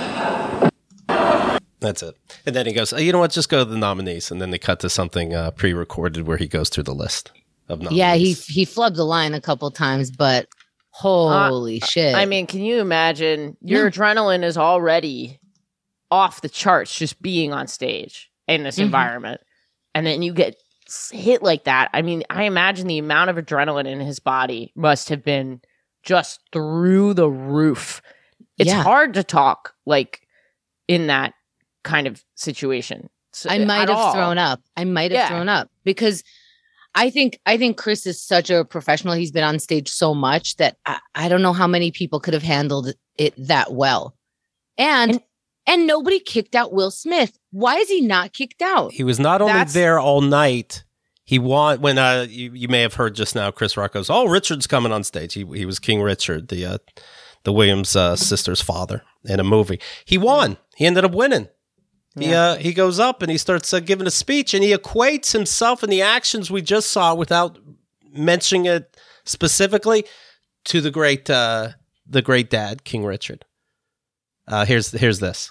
That's it. And then he goes, oh, you know what? Just go to the nominees. And then they cut to something uh, pre-recorded where he goes through the list of nominees. Yeah, he he flubbed the line a couple times, but holy Uh, shit. I mean, can you imagine your Yeah. adrenaline is already off the charts just being on stage in this Mhm. environment. And then you get s- hit like that. I mean, I imagine the amount of adrenaline in his body must have been just through the roof. It's Yeah. hard to talk like in that kind of situation. So, I might at have all. thrown up. I might have Yeah. thrown up because I think I think Chris is such a professional. He's been on stage so much that I, I don't know how many people could have handled it that well. And, and and nobody kicked out Will Smith. Why is he not kicked out? He was not only That's- there all night. He won when uh, you, you may have heard just now. Chris Rock goes, "Oh, Richard's coming on stage." He he was King Richard, the uh, the Williams uh, sister's father in a movie. He won. He ended up winning. He Yeah. uh, he goes up and he starts uh, giving a speech, and he equates himself and the actions we just saw, without mentioning it specifically, to the great uh, the great dad, King Richard. Uh, here's here's this.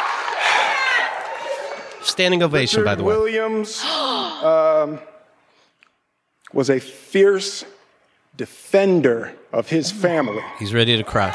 Standing ovation, Richard by the way. Williams um, was a fierce defender of his family. He's ready to cry.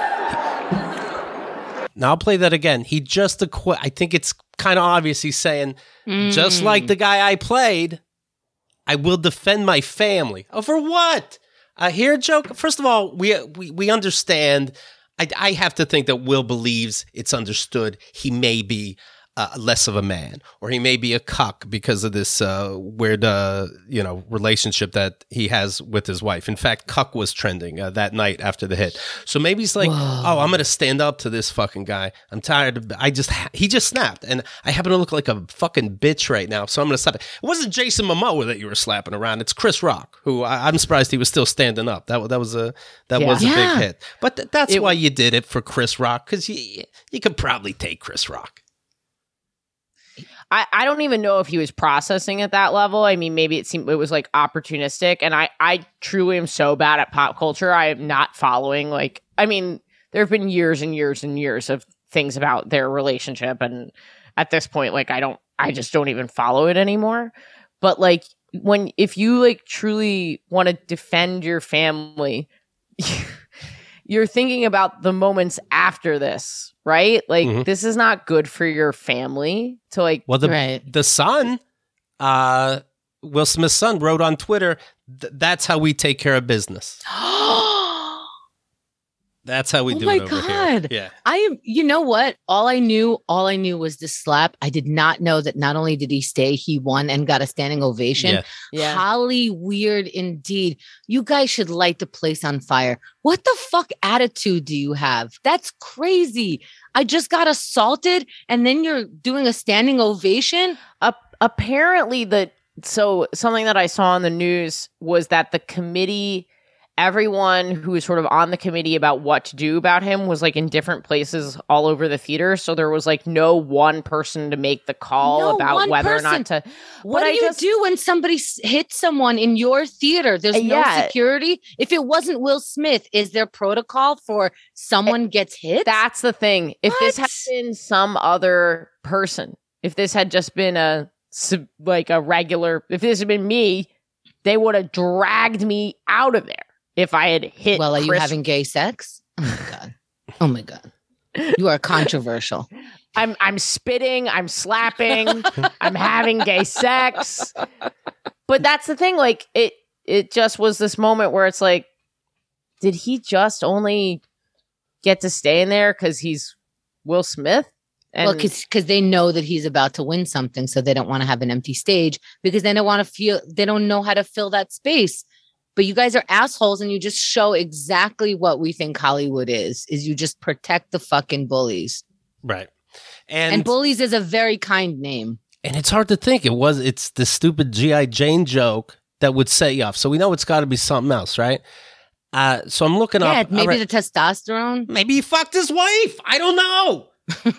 Now I'll play that again. He just equi- I think it's kind of obvious. He's saying, just like the guy I played, I will defend my family. Oh, for what? Uh, here, a joke. First of all, we we we understand. I, I have to think that Will believes it's understood he may be uh, less of a man, or he may be a cuck because of this uh, weird, uh, you know, relationship that he has with his wife. In fact, cuck was trending uh, that night after the hit. So maybe he's like, oh, I'm going to stand up to this fucking guy. I'm tired of, I just, he just snapped, and I happen to look like a fucking bitch right now, so I'm going to stop it. It wasn't Jason Momoa that you were slapping around. It's Chris Rock, who I, I'm surprised he was still standing up. That, that was a, that Yeah. was a Yeah. big hit. But th- that's It- why you did it for Chris Rock, because you, you could probably take Chris Rock. I, I don't even know if he was processing at that level. I mean, maybe it seemed it was like opportunistic. And I, I truly am so bad at pop culture. I am not following. Like, I mean, there have been years and years and years of things about their relationship. And at this point, like, I don't, I just don't even follow it anymore. But like, when, if you like truly want to defend your family, you're thinking about the moments after this, right? Like, Mhm. this is not good for your family to like, Well, the Right. the son, uh, Will Smith's son, wrote on Twitter, "Th- "That's how we take care of business. That's how we Oh do my it over God. here." Yeah, I am, you know what? All I knew, all I knew was the slap. I did not know that not only did he stay, he won and got a standing ovation. Yeah. yeah. Holly weird indeed. You guys should light the place on fire. What the fuck attitude do you have? That's crazy. I just got assaulted and then you're doing a standing ovation? A- apparently the so something that I saw on the news was that the committee everyone who was sort of on the committee about what to do about him was like in different places all over the theater. So there was like no one person to make the call No about one whether person. or not to. What but do I you just, do when somebody s- hits someone in your theater? There's no Yeah. security. If it wasn't Will Smith, is there protocol for someone gets hit? That's the thing. If this had What? been some other person, if this had just been a sub- like a regular, if this had been me, they would have dragged me out of there if I had hit. Well, are you Chris- having gay sex? Oh my god! Oh my god! You are controversial. I'm I'm spitting, I'm slapping, I'm having gay sex. But that's the thing, like it it just was this moment where it's like, did he just only get to stay in there because he's Will Smith? And Well, because they know that he's about to win something, so they don't want to have an empty stage because they don't want to feel they don't know how to fill that space. But you guys are assholes, and you just show exactly what we think Hollywood is: is you just protect the fucking bullies. Right. And, And, bullies is a very kind name. and it's hard to think. It was it's the stupid G I. Jane joke that would set you off. So we know it's got to be something else, right? Uh, so I'm looking Yeah, up. maybe all right, the testosterone. maybe he fucked his wife. I don't know.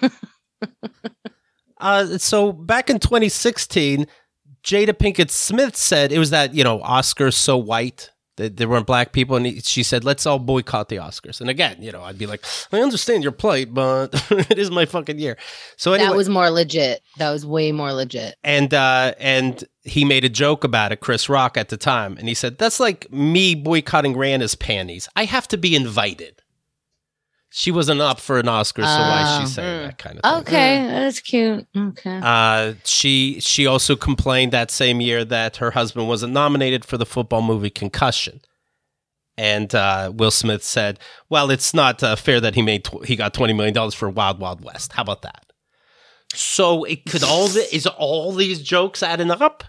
uh, so back in twenty sixteen, Jada Pinkett Smith said it was that, you know, Oscars so white that there weren't black people. And he, she said, let's all boycott the Oscars. And again, you know, I'd be like, I understand your plight, but it is my fucking year. So anyway, That was more legit. That was way more legit. and uh, and he made a joke about it, Chris Rock, at the time. And he said, that's like me boycotting Rihanna's panties. I have to be invited. She wasn't up for an Oscar, so why is Oh. she saying that kind of thing? Okay, that's cute. Okay. Uh, she she also complained that same year that her husband wasn't nominated for the football movie Concussion, and uh, Will Smith said, "Well, it's not uh, fair that he made tw- he got twenty million dollars for Wild Wild West. How about that?" So it could all the, is all these jokes adding up?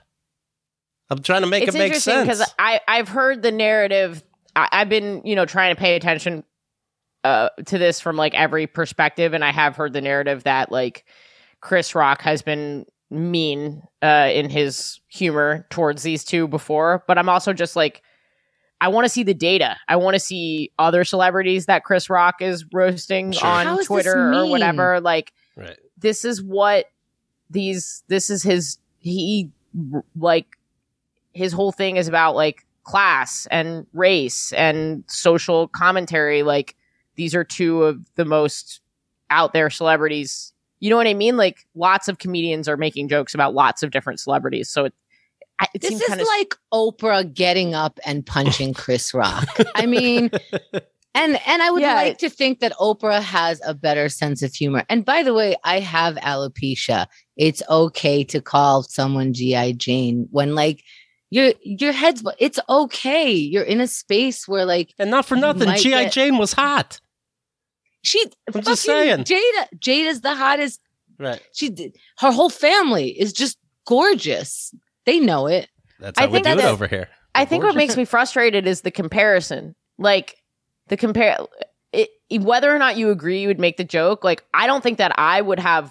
I'm trying to make it's it make interesting sense. because I I've heard the narrative. I, I've been you know trying to pay attention uh, to this from like every perspective, and I have heard the narrative that like Chris Rock has been mean uh, in his humor towards these two before, but I'm also just like, I want to see the data. I want to see other celebrities that Chris Rock is roasting Sure. How on is Twitter this or mean? whatever. Like, Right. this is what these, this is his, he, like, his whole thing is about, like, class and race and social commentary. Like, these are two of the most out there celebrities. You know what I mean? Like, lots of comedians are making jokes about lots of different celebrities. So it, I- it This seems is kind of like Oprah getting up and punching Chris Rock. I mean, and and I would Yeah. like to think that Oprah has a better sense of humor. And by the way, I have alopecia. It's okay to call someone G I. Jane when like your your head's. It's okay. You're in a space where like And not for You nothing, might G I. get- Jane was hot. she. I'm just saying. fucking Jada. Jada's the hottest. Right. She did. Her whole family is just gorgeous. They know it. That's I how we think do it that- over here. I think what Gorgeous. makes me frustrated is the comparison. Like the compare, it, whether or not you agree, you would make the joke. Like I don't think that I would have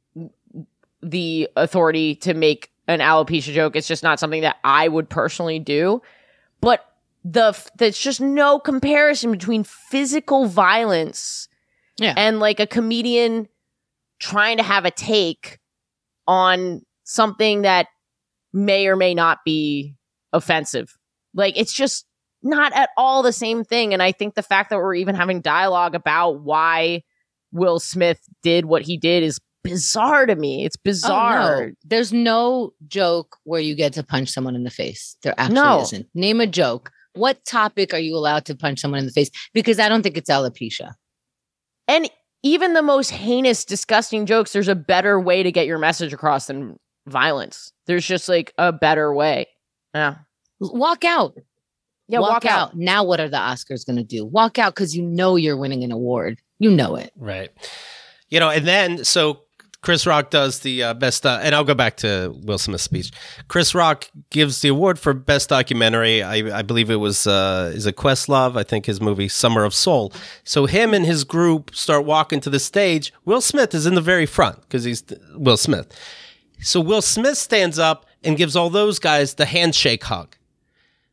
the authority to make an alopecia joke. It's just not something that I would personally do. But the there's just no comparison between physical violence Yeah. and like a comedian trying to have a take on something that may or may not be offensive. Like it's just not at all the same thing. And I think the fact that we're even having dialogue about why Will Smith did what he did is bizarre to me. It's Oh, bizarre. no. There's no joke where you get to punch someone in the face. There actually No. isn't. Name a joke. What topic are you allowed to punch someone in the face? Because I don't think it's alopecia. And even the most heinous, disgusting jokes, there's a better way to get your message across than violence. There's just like a better way. Yeah. Walk out. Yeah, walk, out. Now what are the Oscars going to do? Walk out because you know you're winning an award. You know it. Right. You know, and then so Chris Rock does the uh, best, uh, and I'll go back to Will Smith's speech. Chris Rock gives the award for best documentary. I, I believe it was uh, is it Questlove? I think his movie Summer of Soul. So him and his group start walking to the stage. Will Smith is in the very front because he's Will Smith. So Will Smith stands up and gives all those guys the handshake hug.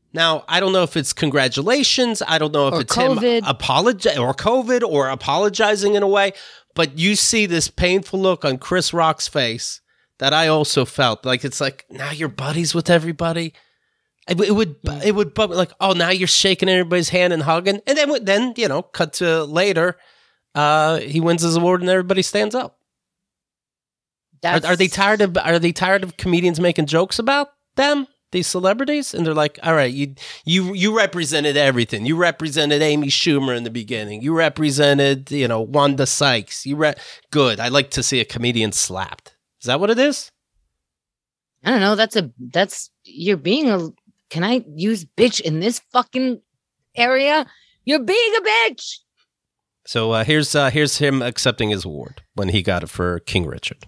Now, I don't know if it's congratulations. I don't know if Or it's COVID. him apologi- or COVID or apologizing in a way. But you see this painful look on Chris Rock's face that I also felt. Like, it's like, now you're buddies with everybody. It, it would, it would, but like, oh, now you're shaking everybody's hand and hugging. And then, then you know, cut to later, uh, he wins his award and everybody stands up. Are, are they tired of, are they tired of comedians making jokes about them? These celebrities, and they're like, all right, you you you represented everything. You represented Amy Schumer in the beginning. You represented, you know, Wanda Sykes. You re- good. I like to see a comedian slapped. Is that what it is? I don't know. That's a that's you're being a. Can I use bitch in this fucking area? You're being a bitch. So uh, here's uh, here's him accepting his award when he got it for King Richard.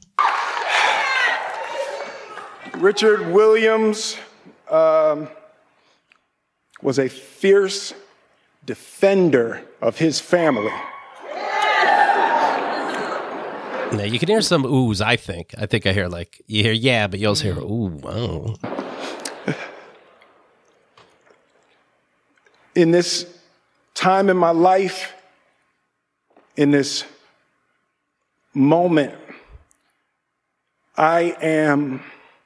Richard Williams um, was a fierce defender of his family. Now you can hear some oohs. I think. I think I hear like you hear yeah, but you also hear ooh. Wow. In this time in my life, in this moment, I am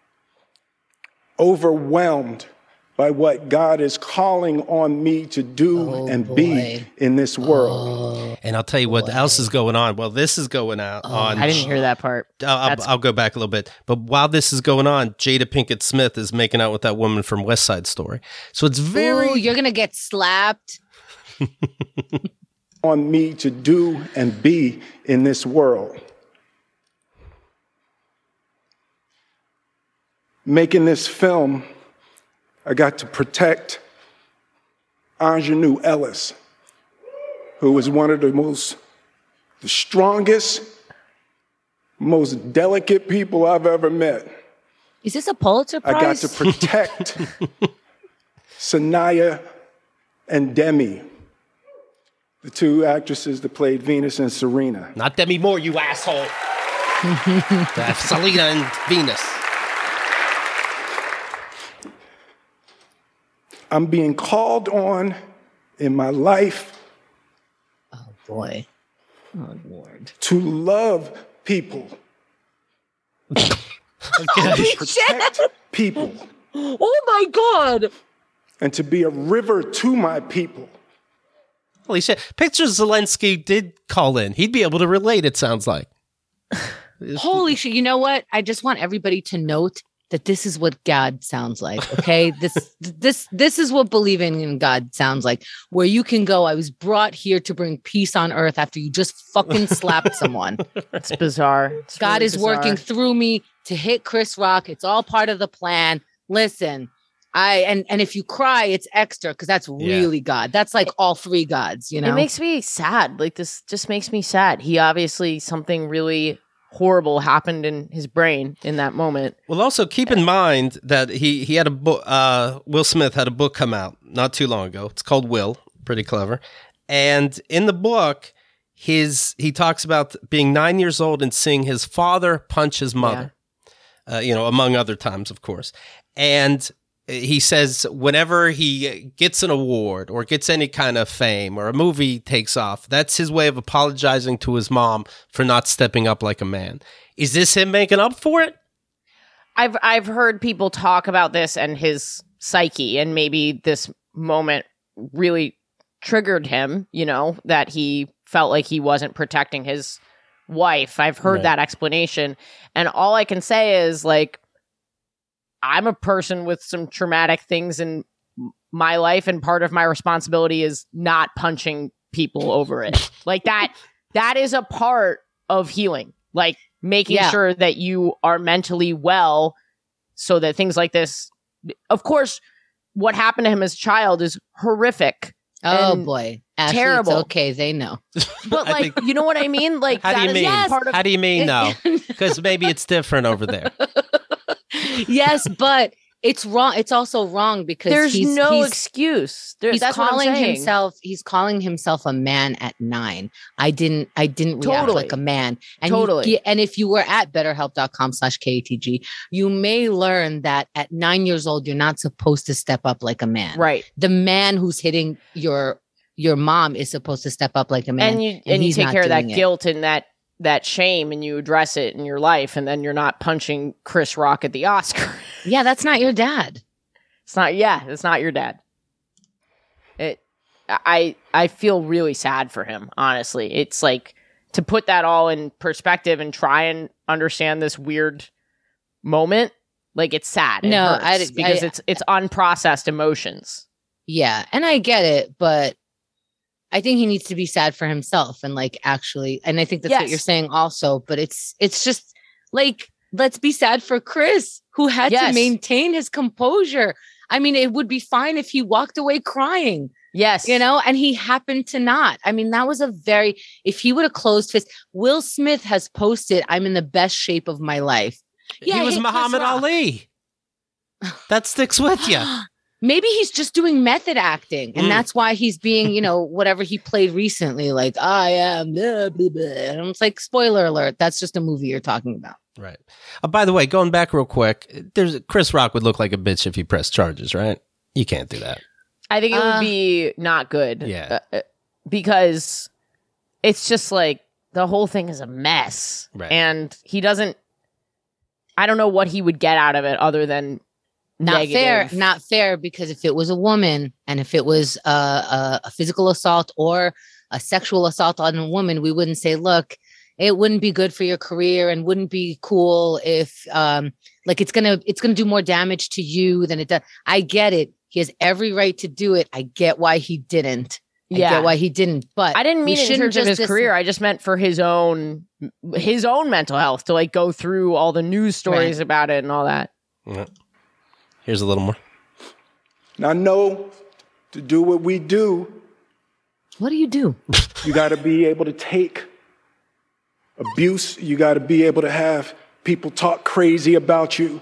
overwhelmed by what God is calling on me to do Oh, and boy. be in this world. And I'll tell you what else is going on. Well, this is going out on. I didn't hear that part. I'll, I'll, That's- I'll go back a little bit. But while this is going on, Jada Pinkett Smith is making out with that woman from West Side Story. So it's very. Ooh, you're gonna get slapped. On me to do and be in this world. Making this film, I got to protect Ingenue Ellis, who was one of the most, the strongest, most delicate people I've ever met. Is this a Pulitzer Prize? I got to protect Sanaya and Demi, the two actresses that played Venus and Serena. Not Demi Moore, you asshole. That's Selena and Venus. I'm being called on in my life Oh boy. Oh Lord. to love people, to protect people, Oh my God. and to be a river to my people. Holy shit. Picture Zelensky did call in. He'd be able to relate, it sounds like. Holy shit. You know what? I just want everybody to note that this is what God sounds like. Okay. this this this is what believing in God sounds like. Where you can go, I was brought here to bring peace on earth after you just fucking slapped someone. It's bizarre. It's God really is bizarre. working through me to hit Chris Rock. It's all part of the plan. Listen, I and and if you cry, it's extra because that's really God. That's like all three gods, you know. It makes me sad. Like this just makes me sad. He obviously something really horrible happened in his brain in that moment. Well, also keep in mind that he, he had a book, uh, Will Smith had a book come out not too long ago. It's called Will, pretty clever. And in the book, his he talks about being nine years old and seeing his father punch his mother, uh, you know, among other times, of course. And he says whenever he gets an award or gets any kind of fame or a movie takes off, that's his way of apologizing to his mom for not stepping up like a man. Is this him making up for it? I've I've heard people talk about this and his psyche, and maybe this moment really triggered him, you know, that he felt like he wasn't protecting his wife. I've heard Right. that explanation. And all I can say is, like, I'm a person with some traumatic things in m- my life, and part of my responsibility is not punching people over it. Like that, that is a part of healing. Like making Yeah. sure that you are mentally well so that things like this, of course, what happened to him as a child is horrific. Oh and boy. Ashley, terrible. It's okay. They know. But I like, think- you know what I mean? Like, How do that you is mean? Yes. part of How do you mean no? Because maybe it's different over there. Yes, but It's wrong. It's also wrong because there's he's, no he's, excuse. There, he's that's what I'm calling saying. himself. He's calling himself a man at nine. I didn't. I didn't react Totally. like a man. And Totally. You, and if you were at betterhelp dot com slash K A T G, you may learn that at nine years old, you're not supposed to step up like a man. Right. The man who's hitting your your mom is supposed to step up like a man. And you and, you he's take not care of that doing it. guilt and that that shame, and you address it in your life, and then you're not punching Chris Rock at the Oscar. Yeah, that's not your dad. It's not. Yeah, it's not your dad. It. I I feel really sad for him. Honestly, it's like to put that all in perspective and try and understand this weird moment. Like it's sad. It No, hurts I- because I- it's it's unprocessed emotions. Yeah, and I get it, but I think he needs to be sad for himself and like actually, and I think that's what Yes. you're saying also, but it's it's just like let's be sad for Chris who had Yes. to maintain his composure. I mean, it would be fine if he walked away crying, Yes, you know, and he happened to not. I mean, that was a very if he would have closed fist. Will Smith has posted, "I'm in the best shape of my life." Yeah, he was hit Chris Muhammad Rock. Ali. That sticks with you. Maybe he's just doing method acting, and Mm. that's why he's being, you know, whatever he played recently, like I am. Blah, blah, blah. And it's like, spoiler alert, that's just a movie you're talking about. Right. Uh, by the way, going back real quick, there's Chris Rock would look like a bitch if he pressed charges, right? You can't do that. I think it Uh, would be not good. Yeah. uh, uh, because it's just like the whole thing is a mess, Right. and he doesn't. I don't know what he would get out of it other than Not negative. fair, not fair, because if it was a woman and if it was uh, a, a physical assault or a sexual assault on a woman, we wouldn't say, look, it wouldn't be good for your career and wouldn't be cool if um, like it's gonna it's gonna do more damage to you than it does. I get it. He has every right to do it. I get why he didn't. I Yeah. get why he didn't. But I didn't we mean it in shouldn't terms of just his dis- career. I just meant for his own his own mental health to like go through all the news stories Right. about it and all that. Yeah. Here's a little more. Now, know to do what we do, What do you do? you got to be able to take abuse. You got to be able to have people talk crazy about you.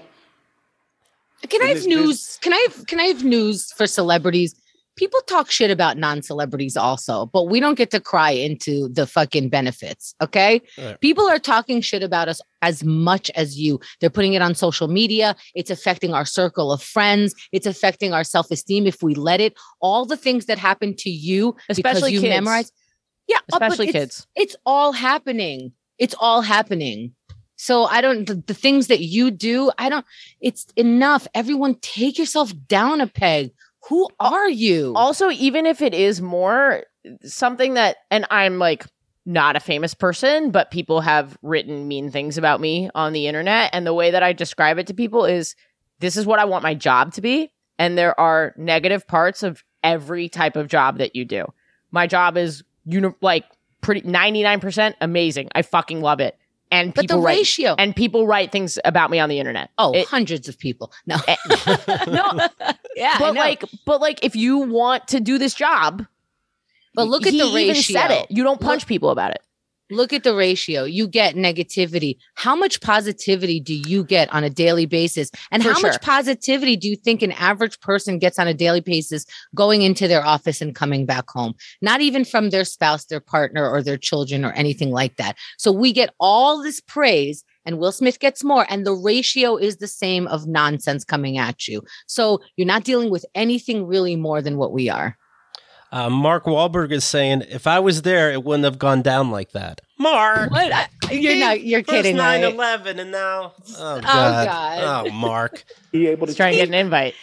Can I And have this- news? Can I have, can I have news for celebrities? People talk shit about non-celebrities also, but we don't get to cry into the fucking benefits. Okay. Right. People are talking shit about us as much as you. They're putting it on social media. It's affecting our circle of friends. It's affecting our self-esteem if we let it. All the things that happen to you because Especially you kids. memorize. Yeah. uh, but Especially it's- kids. It's all happening. It's all happening. So I don't, the, the things that you do, I don't, it's enough. Everyone take yourself down a peg. Who are you? Also, even if it is more something that, and I'm like not a famous person, but people have written mean things about me on the internet. And the way that I describe it to people is this is what I want my job to be. And there are negative parts of every type of job that you do. My job is uni- like pretty ninety-nine percent amazing. I fucking love it. And But the people write, ratio. and people write things about me on the internet. oh, It- hundreds of people. No. no, yeah. I but know. like, but like, if you want to do this job, but look at he the even ratio. said it. You don't punch Look- people about it. Look at the ratio. You get negativity. How much positivity do you get on a daily basis? And For how sure. much positivity do you think an average person gets on a daily basis going into their office and coming back home? Not even from their spouse, their partner, or their children or anything like that. So we get all this praise and Will Smith gets more. And the ratio is the same of nonsense coming at you. So you're not dealing with anything really more than what we are. Uh, Mark Wahlberg is saying, if I was there, it wouldn't have gone down like that. Mark! What? I- You're not, you're First kidding. nine right? eleven, and now, oh god, God. oh Mark. Be able to Let's try and get take an invite.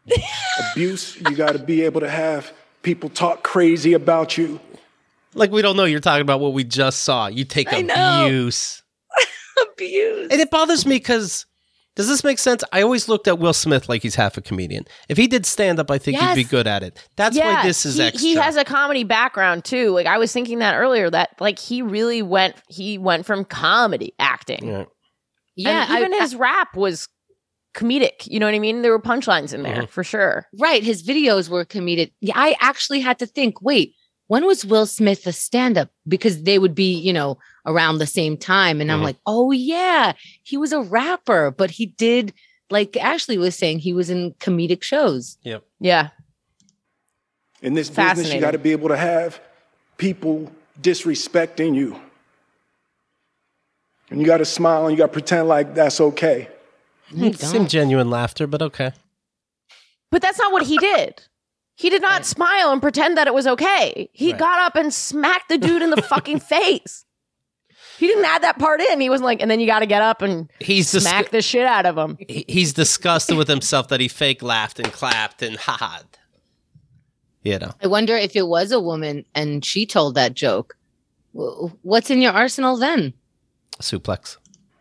abuse. You got to be able to have people talk crazy about you. Like we don't know. You're talking about what we just saw. You take I know. abuse, Abuse. and it bothers me because. Does this make sense? I always looked at Will Smith like he's half a comedian. If he did stand up, I think he'd be Yes. good at it. That's why this is he, extra. he has a comedy background too. Like I was thinking that earlier, that like he really went he went from comedy acting. Yeah. Yeah, and even I- his rap was comedic. You know what I mean? There were punchlines in there Mhm. for sure. Right. His videos were comedic. Yeah, I actually had to think, wait, when was Will Smith a stand-up? Because they would be, you know, around the same time. And I'm Mhm. like, oh yeah, he was a rapper, but he did like Ashley was saying, he was in comedic shows. Yep. Yeah. In this business, you Fascinating. got to be able to have people disrespecting you. And you got to smile and you got to pretend like that's okay. You Some don't. genuine laughter, but okay. But that's not what he did. He did not smile and pretend that it was okay. He Right. got up and smacked the dude in the fucking face. He didn't add that part in. He wasn't like, and then you got to get up and He's smack disgu- the shit out of him. he- he's disgusted with himself that he fake laughed and clapped and ha You know. I wonder if it was a woman and she told that joke. w- What's in your arsenal then? Suplex.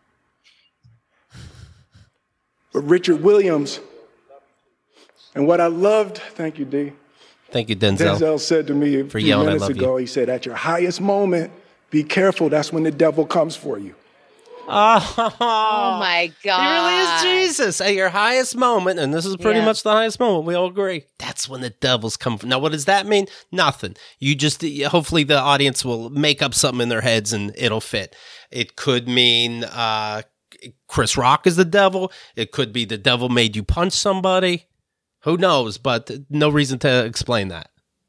But Richard Williams, and what I loved, thank you, D. Thank you, Denzel. Denzel said to me a For few yelling, "I minutes love ago, you." he said, at your highest moment, be careful. That's when the devil comes for you. Oh, Oh my He god! really is Jesus at your highest moment, and this is pretty Yeah. much the highest moment. We all agree. That's when the devils come. From. Now, what does that mean? Nothing. You just hopefully the audience will make up something in their heads, and it'll fit. It could mean uh, Chris Rock is the devil. It could be the devil made you punch somebody. Who knows? But no reason to explain that.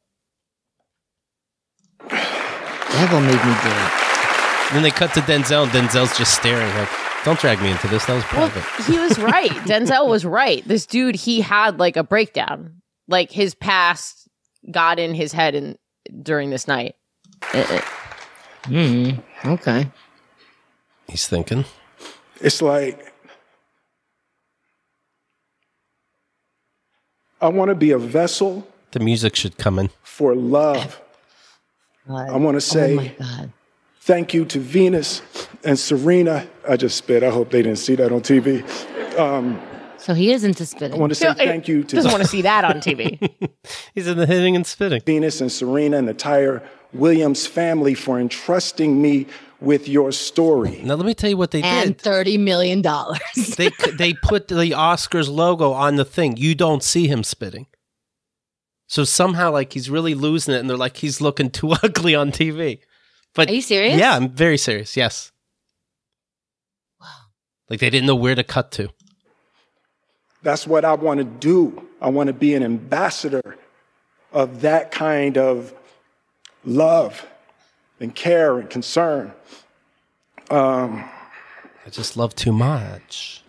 Devil made me do it. Then they cut to Denzel, and Denzel's just staring like, "Don't drag me into this. That was Well, private." he was right. Denzel was right. This dude, he had like a breakdown. Like his past got in his head and during this night. It- it- Mm, okay. He's thinking. It's like, I want to be a vessel The music should come in. for love. I want to say Oh my god. thank you to Venus and Serena. I just spit. I hope they didn't see that on T V. So he is into I spitting. want to say No, I- thank you to doesn't want to see that on T V. He's in the hitting and spitting. Venus and Serena and the entire Williams family for entrusting me with your story. Now let me tell you what they and did. thirty million dollars. They they put the Oscars logo on the thing. You don't see him spitting. So somehow, like he's really losing it, and they're like he's looking too ugly on T V. But Are you serious? Yeah, I'm very serious. Yes. Wow. Like they didn't know where to cut to. That's what I want to do. I want to be an ambassador of that kind of love and care and concern. I just love too much.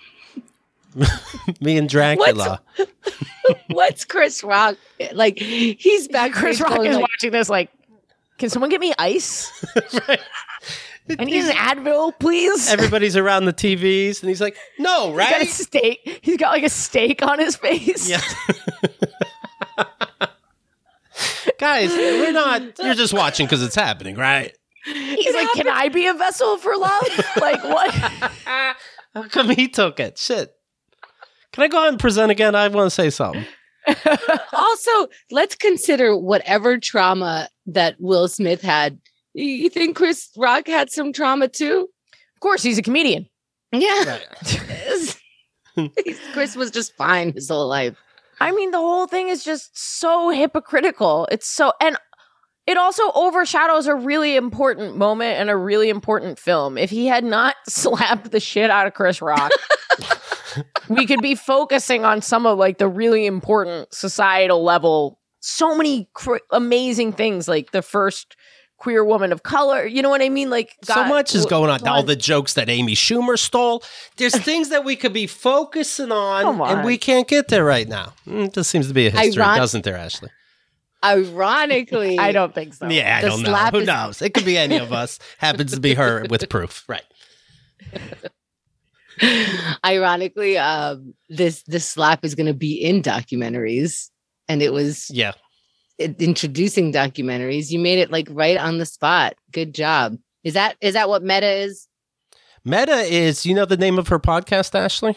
Me and Dracula. What's Chris Rock like? He's back. Chris Rock going is like, watching this like, can someone get me ice? I need an Advil, please. Everybody's around the T Vs, and he's like, "No, He's got a right?" steak. He's got like a steak on his face. Yeah. Guys, we're not. You're just watching because it's happening, right? He's like, can I be a vessel for love? Like what? How come he took it? Shit. Can I go ahead and present again? I want to say something. Also, let's consider whatever trauma that Will Smith had. You- You think Chris Rock had some trauma too? Of course, he's a comedian. Yeah. Chris was just fine his whole life. I mean, the whole thing is just so hypocritical. It's so, and it also overshadows a really important moment and a really important film. If he had not slapped the shit out of Chris Rock, we could be focusing on some of like the really important societal level. So many cr- amazing things, like the first queer woman of color. You know what I mean? Like So God- much is going on. Come All the jokes that Amy Schumer stole. There's things that we could be focusing on, Come on. and we can't get there right now. Mm, this seems to be a history, Iron- doesn't there, Ashley? Ironically, I don't think so. Yeah, I The don't know. slap Who is- knows? It could be any of us. Happens to be her with proof. Right. Ironically, um, this this slap is going to be in documentaries, and it was Yeah. it, introducing documentaries. You made it like right on the spot. Good job. Is that is that what Meta is? Meta is, you know the name of her podcast, Ashley?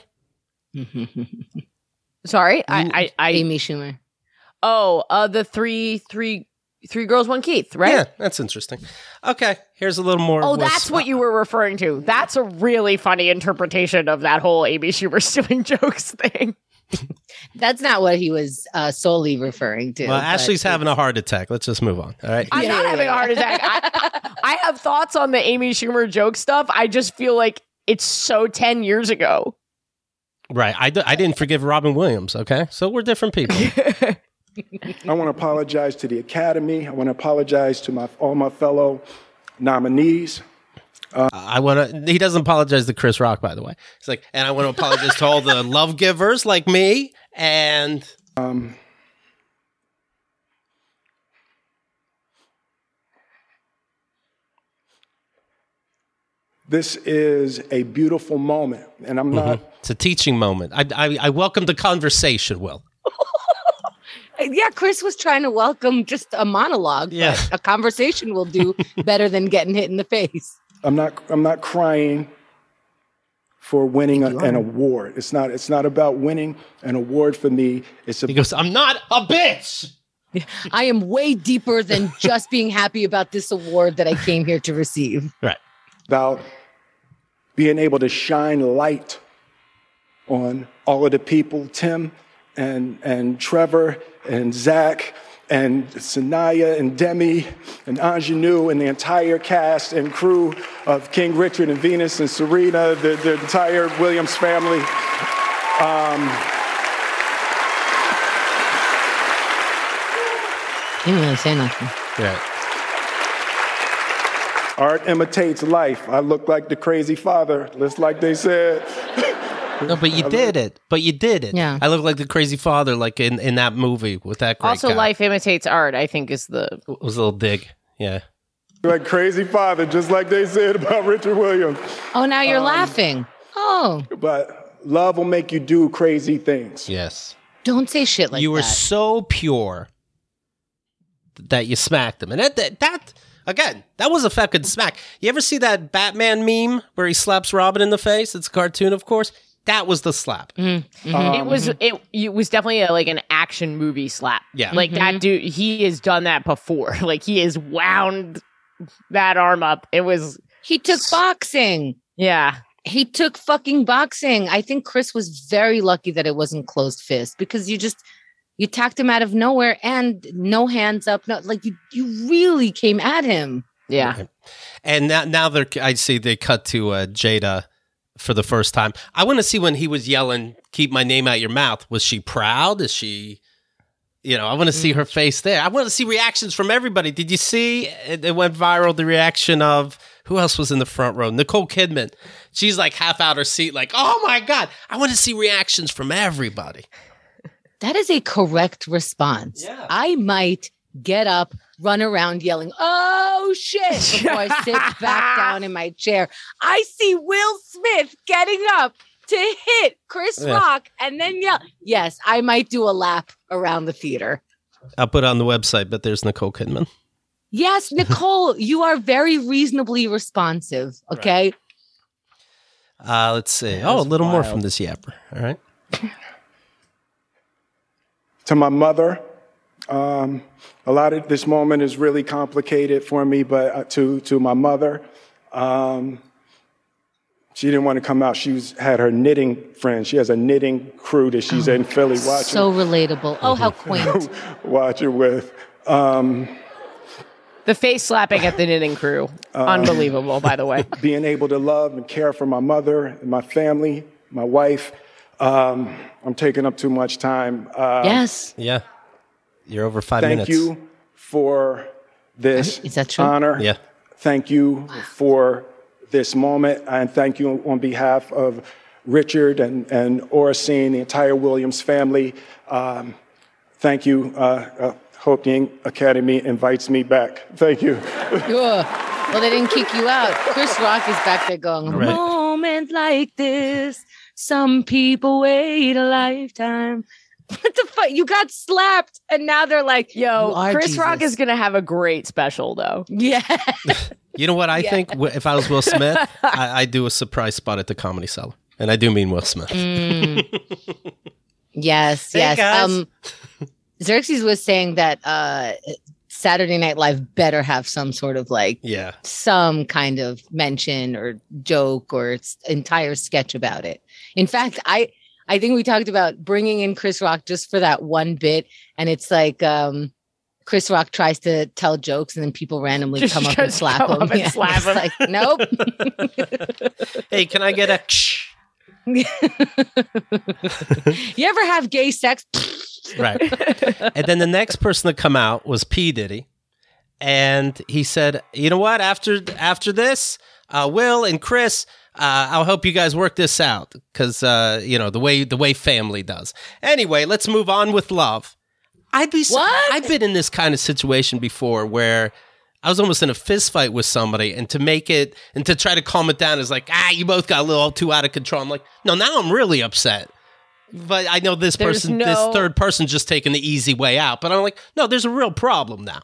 Sorry, I, I, I, Amy Schumer. oh, uh, the three, three, three girls, one Keith, right? Yeah, that's interesting. Okay, here's a little more. Oh, with- that's what you were referring to. That's a really funny interpretation of that whole Amy Schumer doing jokes thing. That's not what he was uh, solely referring to. Well, but- Ashley's having a heart attack. Let's just move on. All right. I'm Yeah, not yeah, having yeah. a heart attack. I, I have thoughts on the Amy Schumer joke stuff. I just feel like it's so ten years ago. Right. I, d- I didn't forgive Robin Williams, okay? So we're different people. I want to apologize to the Academy. I want to apologize to my all my fellow nominees. I want to, he doesn't apologize to Chris Rock, by the way. He's like, and I want to apologize to all the love givers like me. And Um, this is a beautiful moment, and I'm not. it's a teaching moment. I, I, I welcome the conversation, Will. Yeah, Chris was trying to welcome just a monologue. Yeah. But a conversation will do better than getting hit in the face. I'm not. I'm not crying for winning a, an award. It's not. It's not about winning an award for me. It's He a, goes, I'm not a bitch. I am way deeper than just being happy about this award that I came here to receive. Right. about being able to shine light on all of the people, Tim and and Trevor and Zach and Sanaya and Demi and Ingenue and the entire cast and crew of King Richard and Venus and Serena, the, the entire Williams family. Um, He didn't really say nothing. Right. art imitates life. I look like the crazy father, just like they said. No, but you did it. But you did it. Yeah. I look like the crazy father, like in, in that movie with that great Also, guy. life imitates art, I think, is the. It was a little dig. Yeah. Like crazy father, just like they said about Richard Williams. Oh, now Um, you're laughing. Oh, But love will make you do crazy things. Yes. don't say shit like you were that. so pure that you smacked him. And that, that, that, again, that was a fucking smack. You ever see that Batman meme where he slaps Robin in the face? It's a cartoon, of course. That was the slap. Mm-hmm. it was it, it was definitely a, like an action movie slap. Yeah. Like that dude, he has done that before. Like he has wound that arm up. It was He took boxing. yeah. He took fucking boxing. I think Chris was very lucky that it wasn't closed fist because you just you tacked him out of nowhere and no hands up. No, like you you really came at him. Yeah. And now, now they're, I see they cut to uh, Jada for the first time. I want to see when he was yelling, "Keep my name out your mouth." Was she proud? Is she, you know, I want to see her face there. I want to see reactions from everybody. Did you see it, it went viral, the reaction of, who else was in the front row? Nicole Kidman. She's like half out her seat, like, oh my God. I want to see reactions from everybody. That is a correct response. Yeah. I might get up, run around yelling, "Oh shit," before I sit back down in my chair. I see Will Smith getting up to hit Chris Yeah. Rock and then yell. Yes, I might do a lap around the theater. I'll put it on the website, but there's Nicole Kidman. Yes, Nicole, you are very reasonably responsive. Okay. Uh, let's see. Oh, a little more from this yapper. All right. To my mother, um, a lot of this moment is really complicated for me, but uh, to, to my mother, um, she didn't want to come out. She was, had her knitting friends. She has a knitting crew that she's in Philly watching. So relatable. Oh, how quaint. watching with. Um, The face slapping at the knitting crew. Unbelievable, by the way. being able to love and care for my mother and my family, my wife. Um, I'm taking up too much time. Uh, Yes. Yeah. You're over five thank minutes. you for this Is that true? honor. Yeah. Thank you for this moment. And thank you on behalf of Richard and, and Oracene, the entire Williams family. Um, thank you. Uh, uh, hope the Academy invites me back. Thank you. Ugh. Well, they didn't kick you out. Chris Rock is back there going, Right. "A moment like this, some people wait a lifetime." What the fuck? You got slapped, and now they're like, Yo, "You are Chris Rock Jesus." is going to have a great special, though. Yeah. You know what I Yeah. think? Wh- If I was Will Smith, I, I'd do a surprise spot at the Comedy Cellar. And I do mean Will Smith. Yes, Hey, yes. guys. Um, Xerxes was saying that uh, Saturday Night Live better have some sort of like Yeah. some kind of mention or joke or s- entire sketch about it. In fact, I I think we talked about bringing in Chris Rock just for that one bit, and it's like um, Chris Rock tries to tell jokes, and then people randomly Just come up and just slap come him. up and Yeah, slap it's him. Like, nope. Hey, can I get a ksh? You ever have gay sex? Right. And then the next person to come out was P. Diddy. And he said, you know what? After after this, uh, Will and Chris, uh, I'll help you guys work this out. Because, uh, you know, the way the way family does. Anyway, let's move on with love. I'd be. What? I've been in this kind of situation before where I was almost in a fist fight with somebody, and to make it and to try to calm it down is like, ah, you both got a little too out of control. I'm like, no, now I'm really upset. But I know this There's person, no- this third person, just taking the easy way out. But I'm like, no, there's a real problem now.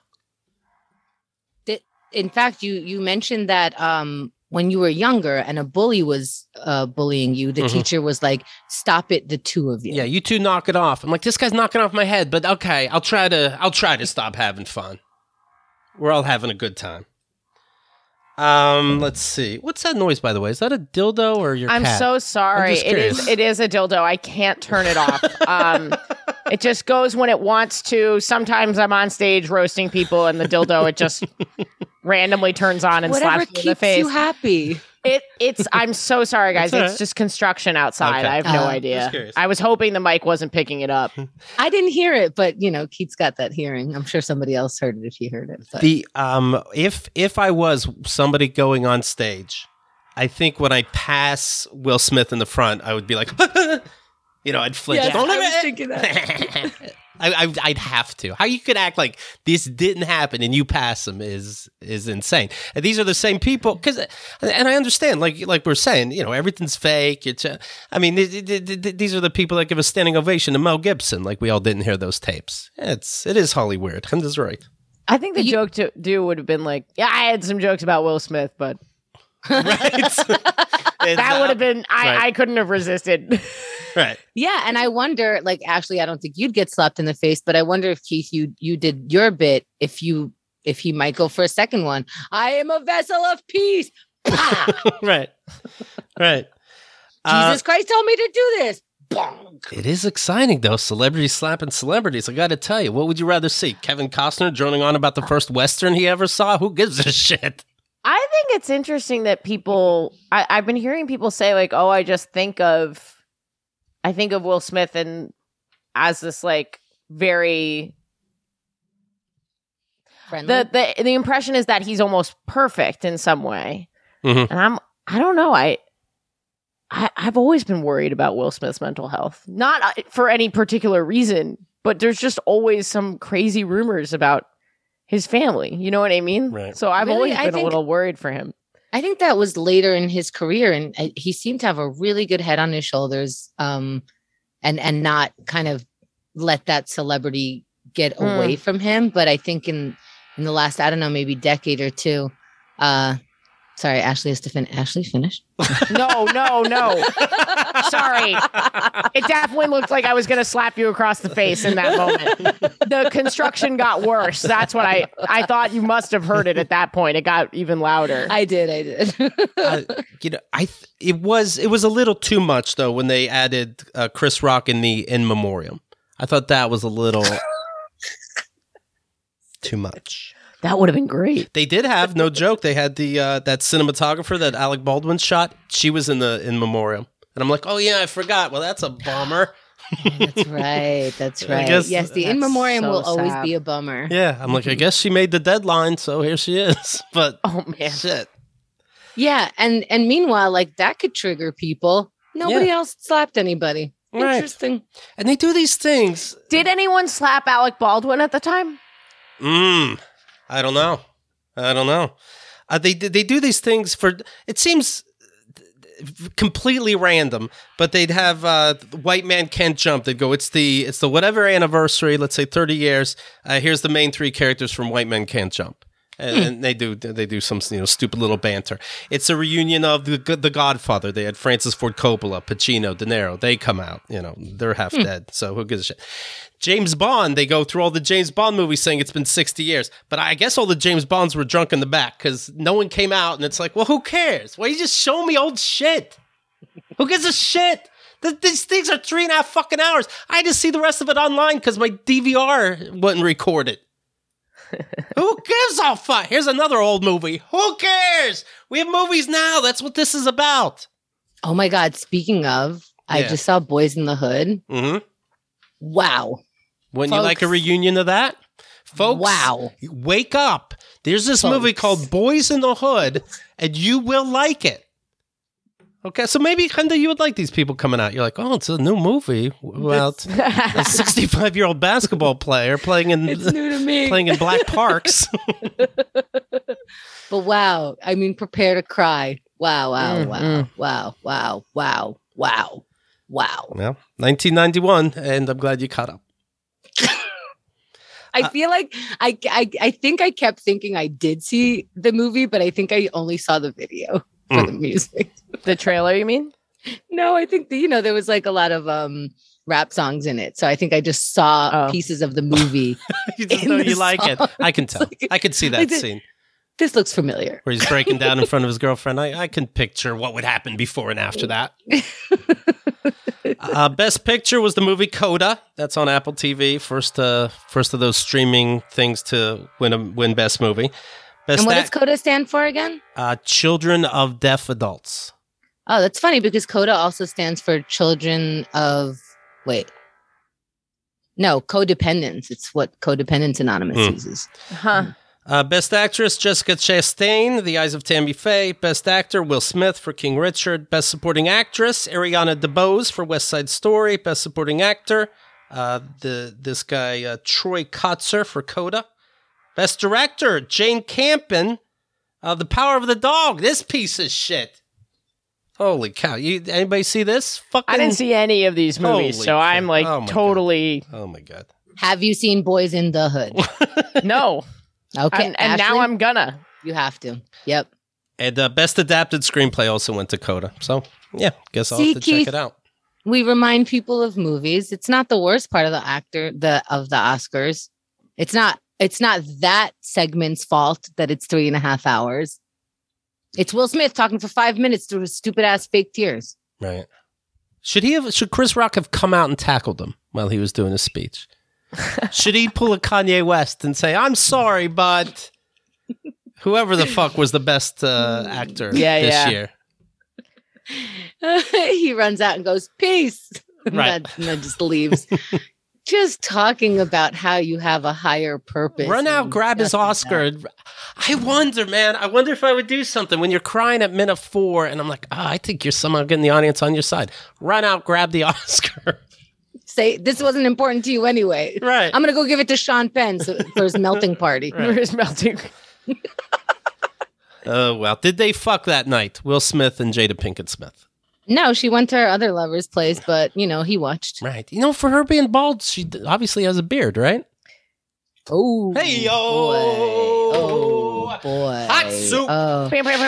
In fact, you you mentioned that um, when you were younger and a bully was uh, bullying you, the Mhm. teacher was like, "Stop it, the two of you." Yeah, you two knock it off. I'm like, this guy's knocking off my head, but okay, I'll try to. I'll try to stop having fun. We're all having a good time. Um, let's see. What's that noise, by the way? Is that a dildo or your I'm cat? so sorry. just It is curious. it is a dildo. I can't turn it off. Um, it just goes when it wants to. Sometimes I'm on stage roasting people, and the dildo it just randomly turns on and Whatever slaps me in the keeps face. you happy. It it's. I'm so sorry, guys. That's all It's right. just construction outside. Okay. I have no Uh, idea. just curious. I was hoping the mic wasn't picking it up. I didn't hear it, but you know, Keith's got that hearing. I'm sure somebody else heard it if he heard it. But. The um, if if I was somebody going on stage, I think when I pass Will Smith in the front, I would be like, you know, I'd flinch. Yes, Don't I let was me- thinking that. I, I, I'd have to. How you could act like this didn't happen and you pass them is is insane. And these are the same people because, and I understand, like like we're saying, you know, everything's fake. It's, uh, I mean, th- th- th- these are the people that give a standing ovation to Mel Gibson. Like we all didn't hear those tapes. It's it is Holly weird. Hunter's right. I think the You- joke to do would have been like, yeah, I had some jokes about Will Smith, but Right. that would have been. I, Right. I couldn't have resisted. right. Yeah, and I wonder, like, Ashley, I don't think you'd get slapped in the face, but I wonder if Keith, you you did your bit, if you if he might go for a second one. I am a vessel of peace. Pah! right. Right. Uh, Jesus Christ told me to do this. Bonk. It is exciting though. Celebrities slapping celebrities. I got to tell you, what would you rather see? Kevin Costner droning on about the first Western he ever saw? Who gives a shit? I think it's interesting that people. I, I've been hearing people say like, "Oh, I just think of, I think of Will Smith and as this like very." Friendly. The the the impression is that he's almost perfect in some way, Mhm. and I'm. I don't know. I. I, I've always been worried about Will Smith's mental health, not uh, for any particular reason, but there's just always some crazy rumors about his family. You know what I mean? Right. So I've Really, always I been a think- little worried for him. I think that was later in his career, and uh, he seemed to have a really good head on his shoulders, um, and and not kind of let that celebrity get Hmm. away from him. But I think in in the last, I don't know, maybe decade or two, uh, sorry, Ashley has to finish. Ashley, finish. No, no, no. Sorry. It definitely looked like I was going to slap you across the face in that moment. The construction got worse. That's what I I thought you must have heard it at that point. It got even louder. I did, I did. uh, you know, I th- it was it was a little too much though when they added uh, Chris Rock in the in memoriam. I thought that was a little too much. That would have been great. They did have, no joke, they had the uh, that cinematographer that Alec Baldwin shot. She was in the in memoriam, and I'm like, oh yeah, I forgot. Well, that's a bummer. That's right. That's I right. guess Yes, the in that's memoriam so will always sad. be a bummer. Yeah, I'm like, I guess she made the deadline, so here she is. But Oh man. shit. Yeah, and and meanwhile, like that could trigger people. Nobody else slapped anybody. Right. Interesting. And they do these things. Did anyone slap Alec Baldwin at the time? Mm, I don't know. I don't know. Uh, they they do these things for. It seems completely random, but they'd have uh, White Man Can't Jump. They'd go, it's the it's the whatever anniversary. Let's say thirty years. Uh, here's the main three characters from White Men Can't Jump. And, Hmm. and they do they do some you know stupid little banter. It's a reunion of the the Godfather. They had Francis Ford Coppola, Pacino, De Niro. They come out. You know they're half Hmm. dead. So who gives a shit? James Bond. They go through all the James Bond movies saying it's been sixty years. But I guess all the James Bonds were drunk in the back because no one came out. And it's like, well, who cares? Why you just show me old shit? Who gives a shit? Th- These things are three and a half fucking hours. I just see the rest of it online because my D V R wouldn't record it. Who gives a fuck? Here's another old movie. Who cares? We have movies now. That's what this is about. Oh my God. Speaking of, I Yeah. just saw Boys in the Hood. Mm-hmm. Wow. Wouldn't you like a Folks. reunion of that? Folks, Wow. wake up. There's this Folks. movie called Boys in the Hood, and you will like it. Okay, so maybe, Kenda, you would like these people coming out. You're like, oh, it's a new movie. Well, it's a sixty-five-year-old basketball player playing in It's new to me. playing in black parks. But wow. I mean, prepare to cry. Wow, wow, Mm, wow, mm. wow, wow, wow, wow, wow. Well, nineteen ninety-one, and I'm glad you caught up. I feel like I, I I think I kept thinking I did see the movie, but I think I only saw the video for Mm. the music. The trailer, you mean? No, I think the, you know there was like a lot of um rap songs in it, so I think I just saw Oh. pieces of the movie. You just In know the you like it. song. I can tell. It's like- I can see that like the- scene This looks familiar. where he's breaking down in front of his girlfriend. I, I can picture what would happen before and after that. Uh, best picture was the movie Coda. That's on Apple T V. First, uh, first of those streaming things to win a win best movie. Best And what does act- CODA stand for again? uh, Children of Deaf Adults. Oh, that's funny because CODA also stands for Children of wait. No, codependence. It's what Codependence Anonymous Hmm. uses. Huh. Uh, Best Actress, Jessica Chastain, The Eyes of Tammy Faye. Best Actor, Will Smith for King Richard. Best Supporting Actress, Ariana DeBose for West Side Story. Best Supporting Actor, uh, the this guy, uh, Troy Kotzer for Coda. Best Director, Jane Campion, uh, The Power of the Dog. This piece of shit. Holy cow. You, anybody see this? Fucking, I didn't see any of these movies, Holy so I'm crap. like Oh my totally Oh my God. Have you seen Boys in the Hood? no. Okay, and and now Ashley? I'm gonna. You have to. Yep. And uh, Best Adapted Screenplay also went to Coda. So, yeah, guess I'll See, have to Keith, check it out. We remind people of movies. It's not the worst part of the actor the of the Oscars. It's not. It's not that segment's fault that it's three and a half hours. It's Will Smith talking for five minutes through his stupid ass fake tears. Right. Should he have? Should Chris Rock have come out and tackled him while he was doing his speech? Should he pull a Kanye West and say, "I'm sorry, but whoever the fuck was the best uh, actor Yeah, this yeah. year"? He runs out and goes, "Peace," and, Right. then, and then just leaves. Just talking about how you have a higher purpose. Run out, and grab his nothing Oscar. else. I wonder, man. I wonder if I would do something when you're crying at minute four, and I'm like, oh, I think you're somehow getting the audience on your side. Run out, grab the Oscar. Say this wasn't important to you anyway. Right. I'm gonna go give it to Sean Penn so, for his melting party. Where's melting? Oh well, did they fuck that night? Will Smith and Jada Pinkett Smith. No, she went to her other lover's place, but you know he watched. Right. You know, for her being bald, she d- obviously has a beard, right? Oh, Hey, yo. boy. Oh boy, Hot soup. Oh.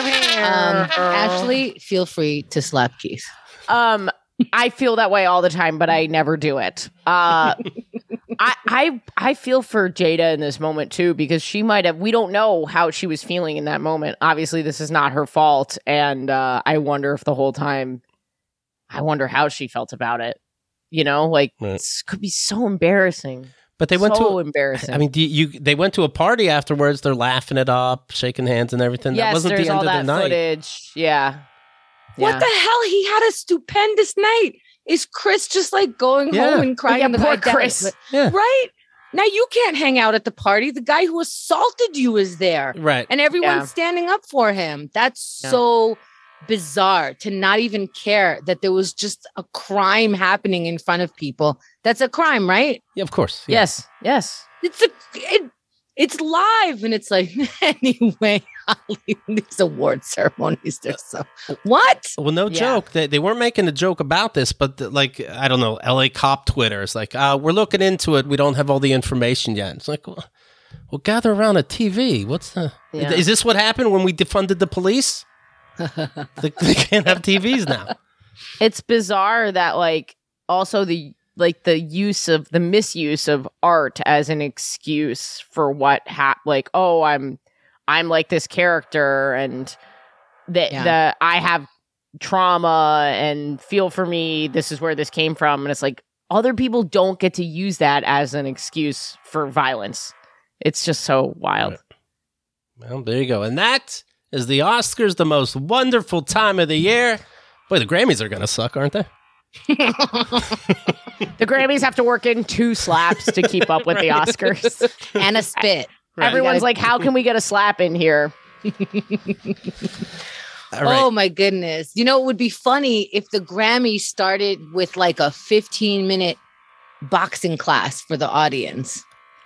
Um, Ashley, feel free to slap Keith. Um, I feel that way all the time, but I never do it. Uh, I, I I feel for Jada in this moment too, because she might have. We don't know how she was feeling in that moment. Obviously, this is not her fault, and uh, I wonder if the whole time, I wonder how she felt about it. You know, like Right. this could be so embarrassing. But they went so to. embarrassing. I mean, do you, you? They went to a party afterwards. They're laughing it up, shaking hands, and everything. that yes, wasn't there's the end all of that the night. footage. Yeah. What Yeah. the hell? He had a stupendous night. Is Chris just like going Yeah. home and crying Yeah, in the poor night down? Chris. But- Yeah. Right? Now you can't hang out at the party. The guy who assaulted you is there. Right. And everyone's Yeah. standing up for him. That's Yeah. so bizarre to not even care that there was just a crime happening in front of people. That's a crime, right? Yeah, of course. Yeah. Yes. Yes. It's a it, it's live, and it's like anyway. Holly, these award ceremonies, they're so what? Well, no Yeah. joke. They, they weren't making a joke about this, but the, like, I don't know, L A cop Twitter is like, uh, we're looking into it. We don't have all the information yet. It's like, well, well gather around a T V. What's the. Yeah. Is this what happened when we defunded the police? they, they can't have T Vs now. It's bizarre that like also the like the use of the misuse of art as an excuse for what hap like oh I'm I'm like this character and that Yeah. the I have trauma and feel for me, this is where this came from, and it's like other people don't get to use that as an excuse for violence. It's just so wild. Right. Well, there you go. And that is the Oscars, the most wonderful time of the year. Boy, the Grammys are going to suck, aren't they? The Grammys have to work in two slaps to keep up with the Oscars. And a spit. Right. Everyone's like, how can we get a slap in here? All right. Oh my goodness. You know, it would be funny if the Grammys started with like a fifteen minute boxing class for the audience.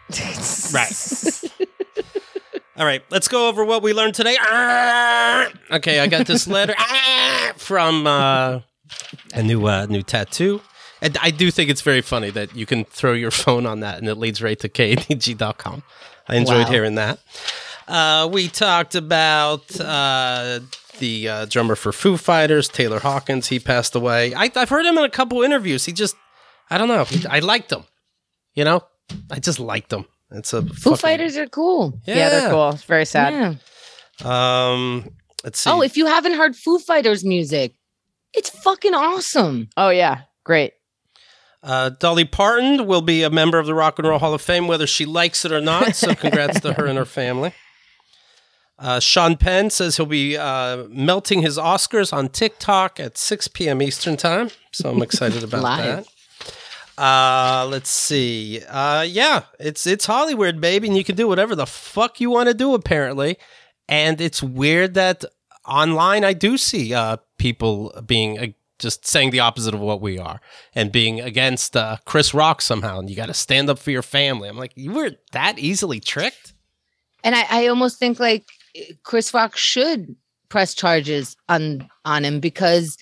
Right. All right, let's go over what we learned today. Ah! Okay, I got this letter ah! from uh, a new uh, new tattoo. And I do think it's very funny that you can throw your phone on that and it leads right to K A D G dot com. I enjoyed Wow. hearing that. Uh, we talked about uh, the uh, drummer for Foo Fighters, Taylor Hawkins. He passed away. I, I've heard him in a couple interviews. He just, I don't know. He, I liked him. You know, I just liked him. It's a Foo fucking- Fighters are cool. Yeah, Yeah, they're cool. It's very sad. Yeah. Um, let's see. Oh, if you haven't heard Foo Fighters music, it's fucking awesome. Oh, yeah. Great. Uh, Dolly Parton will be a member of the Rock and Roll Hall of Fame, whether she likes it or not. So congrats to her and her family. Uh, Sean Penn says he'll be uh, melting his Oscars on TikTok at six p.m. Eastern time. So I'm excited about Live. that. Uh, let's see. Uh, yeah, it's it's Hollywood, baby, and you can do whatever the fuck you want to do, apparently. And it's weird that online I do see uh, people being uh, just saying the opposite of what we are and being against uh, Chris Rock somehow. And you got to stand up for your family. I'm like, you were that easily tricked? And I, I almost think like Chris Rock should press charges on on him because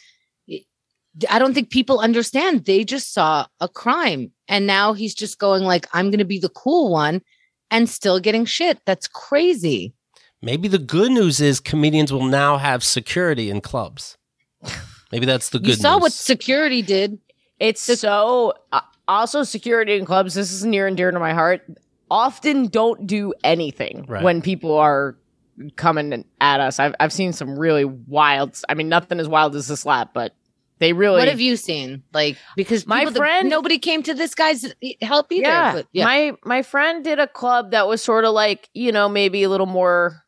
I don't think people understand. They just saw a crime and now he's just going like, I'm going to be the cool one and still getting shit. That's crazy. Maybe the good news is comedians will now have security in clubs. Maybe that's the good You saw news. what security did. It's so uh, also security in clubs. This is near and dear to my heart. Often don't do anything Right. when people are coming at us. I've I've seen some really wild. I mean, nothing as wild as the slap, but they really. What have you seen? Like, because My people- the- friend- nobody came to this guy's help either. Yeah, But yeah. my my friend did a club that was sort of like, you know, maybe a little more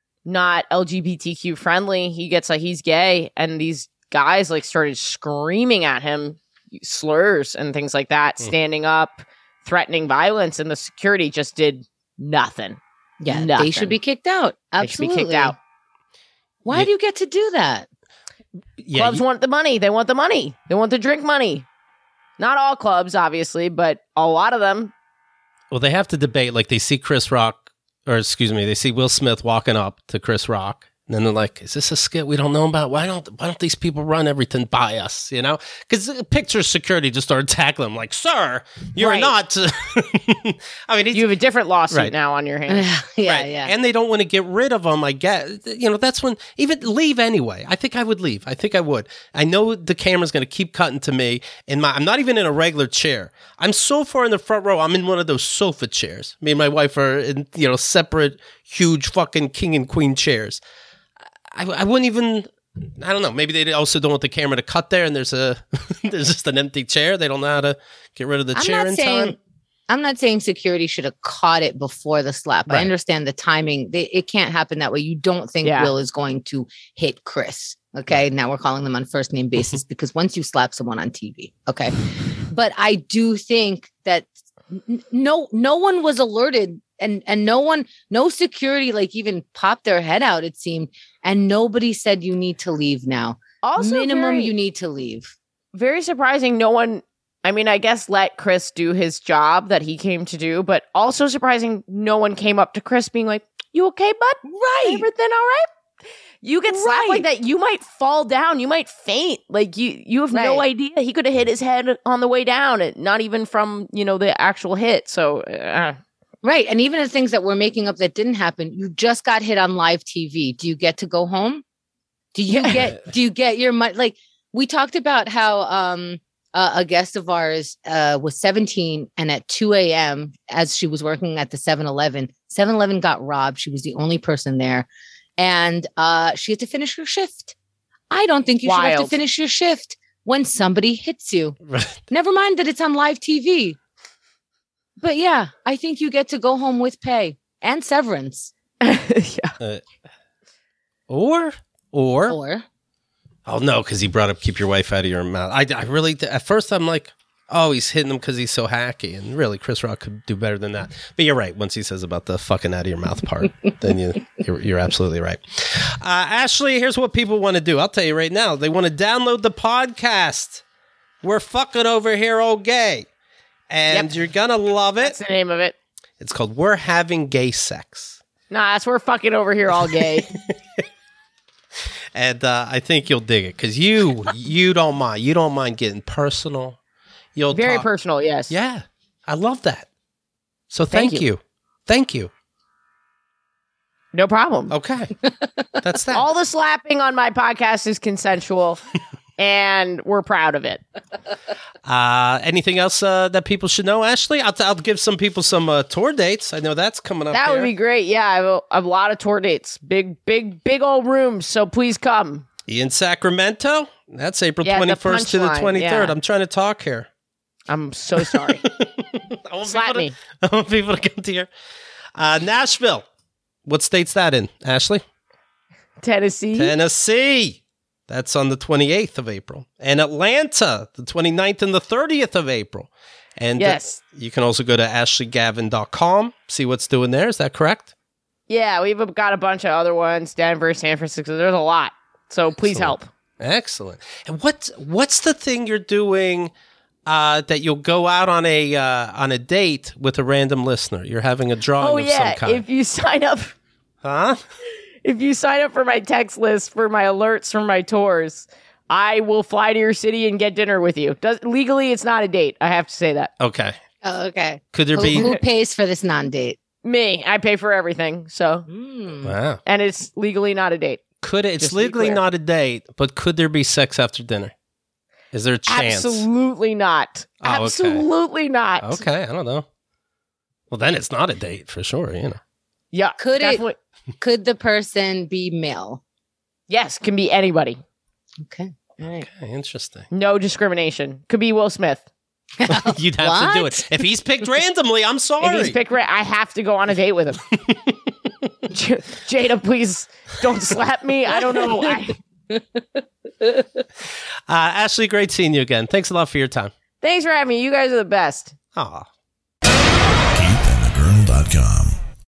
not L G B T Q friendly. He gets like he's gay, and these guys like started screaming at him slurs and things like that, standing up, threatening violence, and the security just did nothing. yeah, nothing. they should be kicked out. They should be Absolutely. kicked out. Why Yeah. do you get to do that? yeah, Clubs you- want the money. They want the money. They want the drink money. Not all clubs, obviously, but a lot of them. well, they have to debate. Like they see Chris Rock, or excuse me, they see Will Smith walking up to Chris Rock. And then they're like, is this a skit we don't know about? Why don't why don't these people run everything by us, you know? Because picture security just started tackling him like, sir, you're Right. not. I mean, he's, You have a different lawsuit Right. now on your hands. yeah, right. yeah. And they don't want to get rid of him, I get. You know, that's when, even leave anyway. I think I would leave. I think I would. I know the camera's going to keep cutting to me. And my, I'm not even in a regular chair. I'm so far in the front row, I'm in one of those sofa chairs. Me and my wife are in, you know, separate, huge fucking king and queen chairs. I, I wouldn't even, I don't know. Maybe they also don't want the camera to cut there and there's a, there's just an empty chair. They don't know how to get rid of the I'm chair not in saying time. I'm not saying security should have caught it before the slap. Right. I understand the timing. They, it can't happen that way. You don't think Yeah. Will is going to hit Chris. Okay. Now we're calling them on first name basis because once you slap someone on T V. Okay. But I do think that n- no, no one was alerted and, and no one, no security, like even popped their head out, it seemed. And nobody said you need to leave now. Also, Minimum very- you need to leave. very surprising. No one, I mean, I guess let Chris do his job that he came to do, but also surprising, no one came up to Chris being like, you okay, bud? Right. Everything all right? You get slapped Right. like that, you might fall down, you might faint. Like you, you have no Right. idea. He could have hit his head on the way down, and not even from, you know, the actual hit. So, uh, Right. And even the things that we're making up that didn't happen, you just got hit on live T V. Do you get to go home? Do you Yeah. get do you get your money? Like we talked about how um uh, a guest of ours uh was seventeen and at two a.m. as she was working at the seven eleven, seven eleven got robbed. She was the only person there. And uh she had to finish her shift. I don't think you should have to Wild. finish your shift when somebody hits you. Right. Never mind that it's on live T V. But yeah, I think you get to go home with pay and severance. yeah. Or, or, Or Oh, no, because he brought up keep your wife out of your mouth. I, I really, at first I'm like, oh, he's hitting him because he's so hacky. And really, Chris Rock could do better than that. But you're right. Once he says about the fucking out of your mouth part, then you, you're, you're absolutely right. Uh, Ashley, here's what people want to do. I'll tell you right now. They want to download the podcast. We're fucking over here, oh gay. And Yep. you're going to love it. That's the name of it. It's called We're Having Gay Sex. Nah, that's we're fucking over here all gay. And uh, I think you'll dig it because you, you don't mind. You don't mind getting personal. You'll Very talk- personal, yes. Yeah, I love that. So thank, Thank you. you. Thank you. No problem. Okay. That's that. All the slapping on my podcast is consensual, and we're proud of it. Uh, anything else uh, that people should know, Ashley? I'll, t- I'll give some people some uh, tour dates. I know that's coming up. That here. would be great. Yeah, I have, a, I have a lot of tour dates. Big, big, big old rooms, so please come. In Sacramento? That's April Yeah, the twenty-first to the Punchline, twenty-third. yeah. I'm trying to talk here. I'm so sorry. I want Slap people me. To, I want people to come to here. Uh, Nashville. What state's that in, Ashley? Tennessee. Tennessee. That's on the twenty-eighth of April. And Atlanta, the twenty-ninth and the thirtieth of April. And uh, Yes. you can also go to ashley gavin dot com, see what's doing there. Is that correct? Yeah, we've got a bunch of other ones. Denver, San Francisco. There's a lot. So please Excellent. help. Excellent. And what what's the thing you're doing uh, that you'll go out on a uh, on a date with a random listener? You're having a drawing Oh of yeah, some kind. if you sign up, huh? if you sign up for my text list for my alerts from my tours, I will fly to your city and get dinner with you. Does, legally, it's not a date. I have to say that. Okay. Oh, okay. Could there Who, be who pays for this non-date? Me, I pay for everything. So, Wow. and it's legally not a date. Could it, it's Just to be legally clear. not a date, but could there be sex after dinner? Is there a chance? Absolutely not. Oh, okay. Absolutely not. Okay, I don't know. Well, then it's not a date for sure, you know. Yeah. Could it- definitely. Could the person be male? Yes, can be anybody. Okay. All right. Okay, interesting. No discrimination. Could be Will Smith. You'd have to do What? it. If he's picked randomly, I'm sorry. If he's picked right, I have to go on a date with him. J- Jada, please don't slap me. I don't know. I- uh, Ashley, great seeing you again. Thanks a lot for your time. Thanks for having me. You guys are the best. Aw. keith and the girl dot com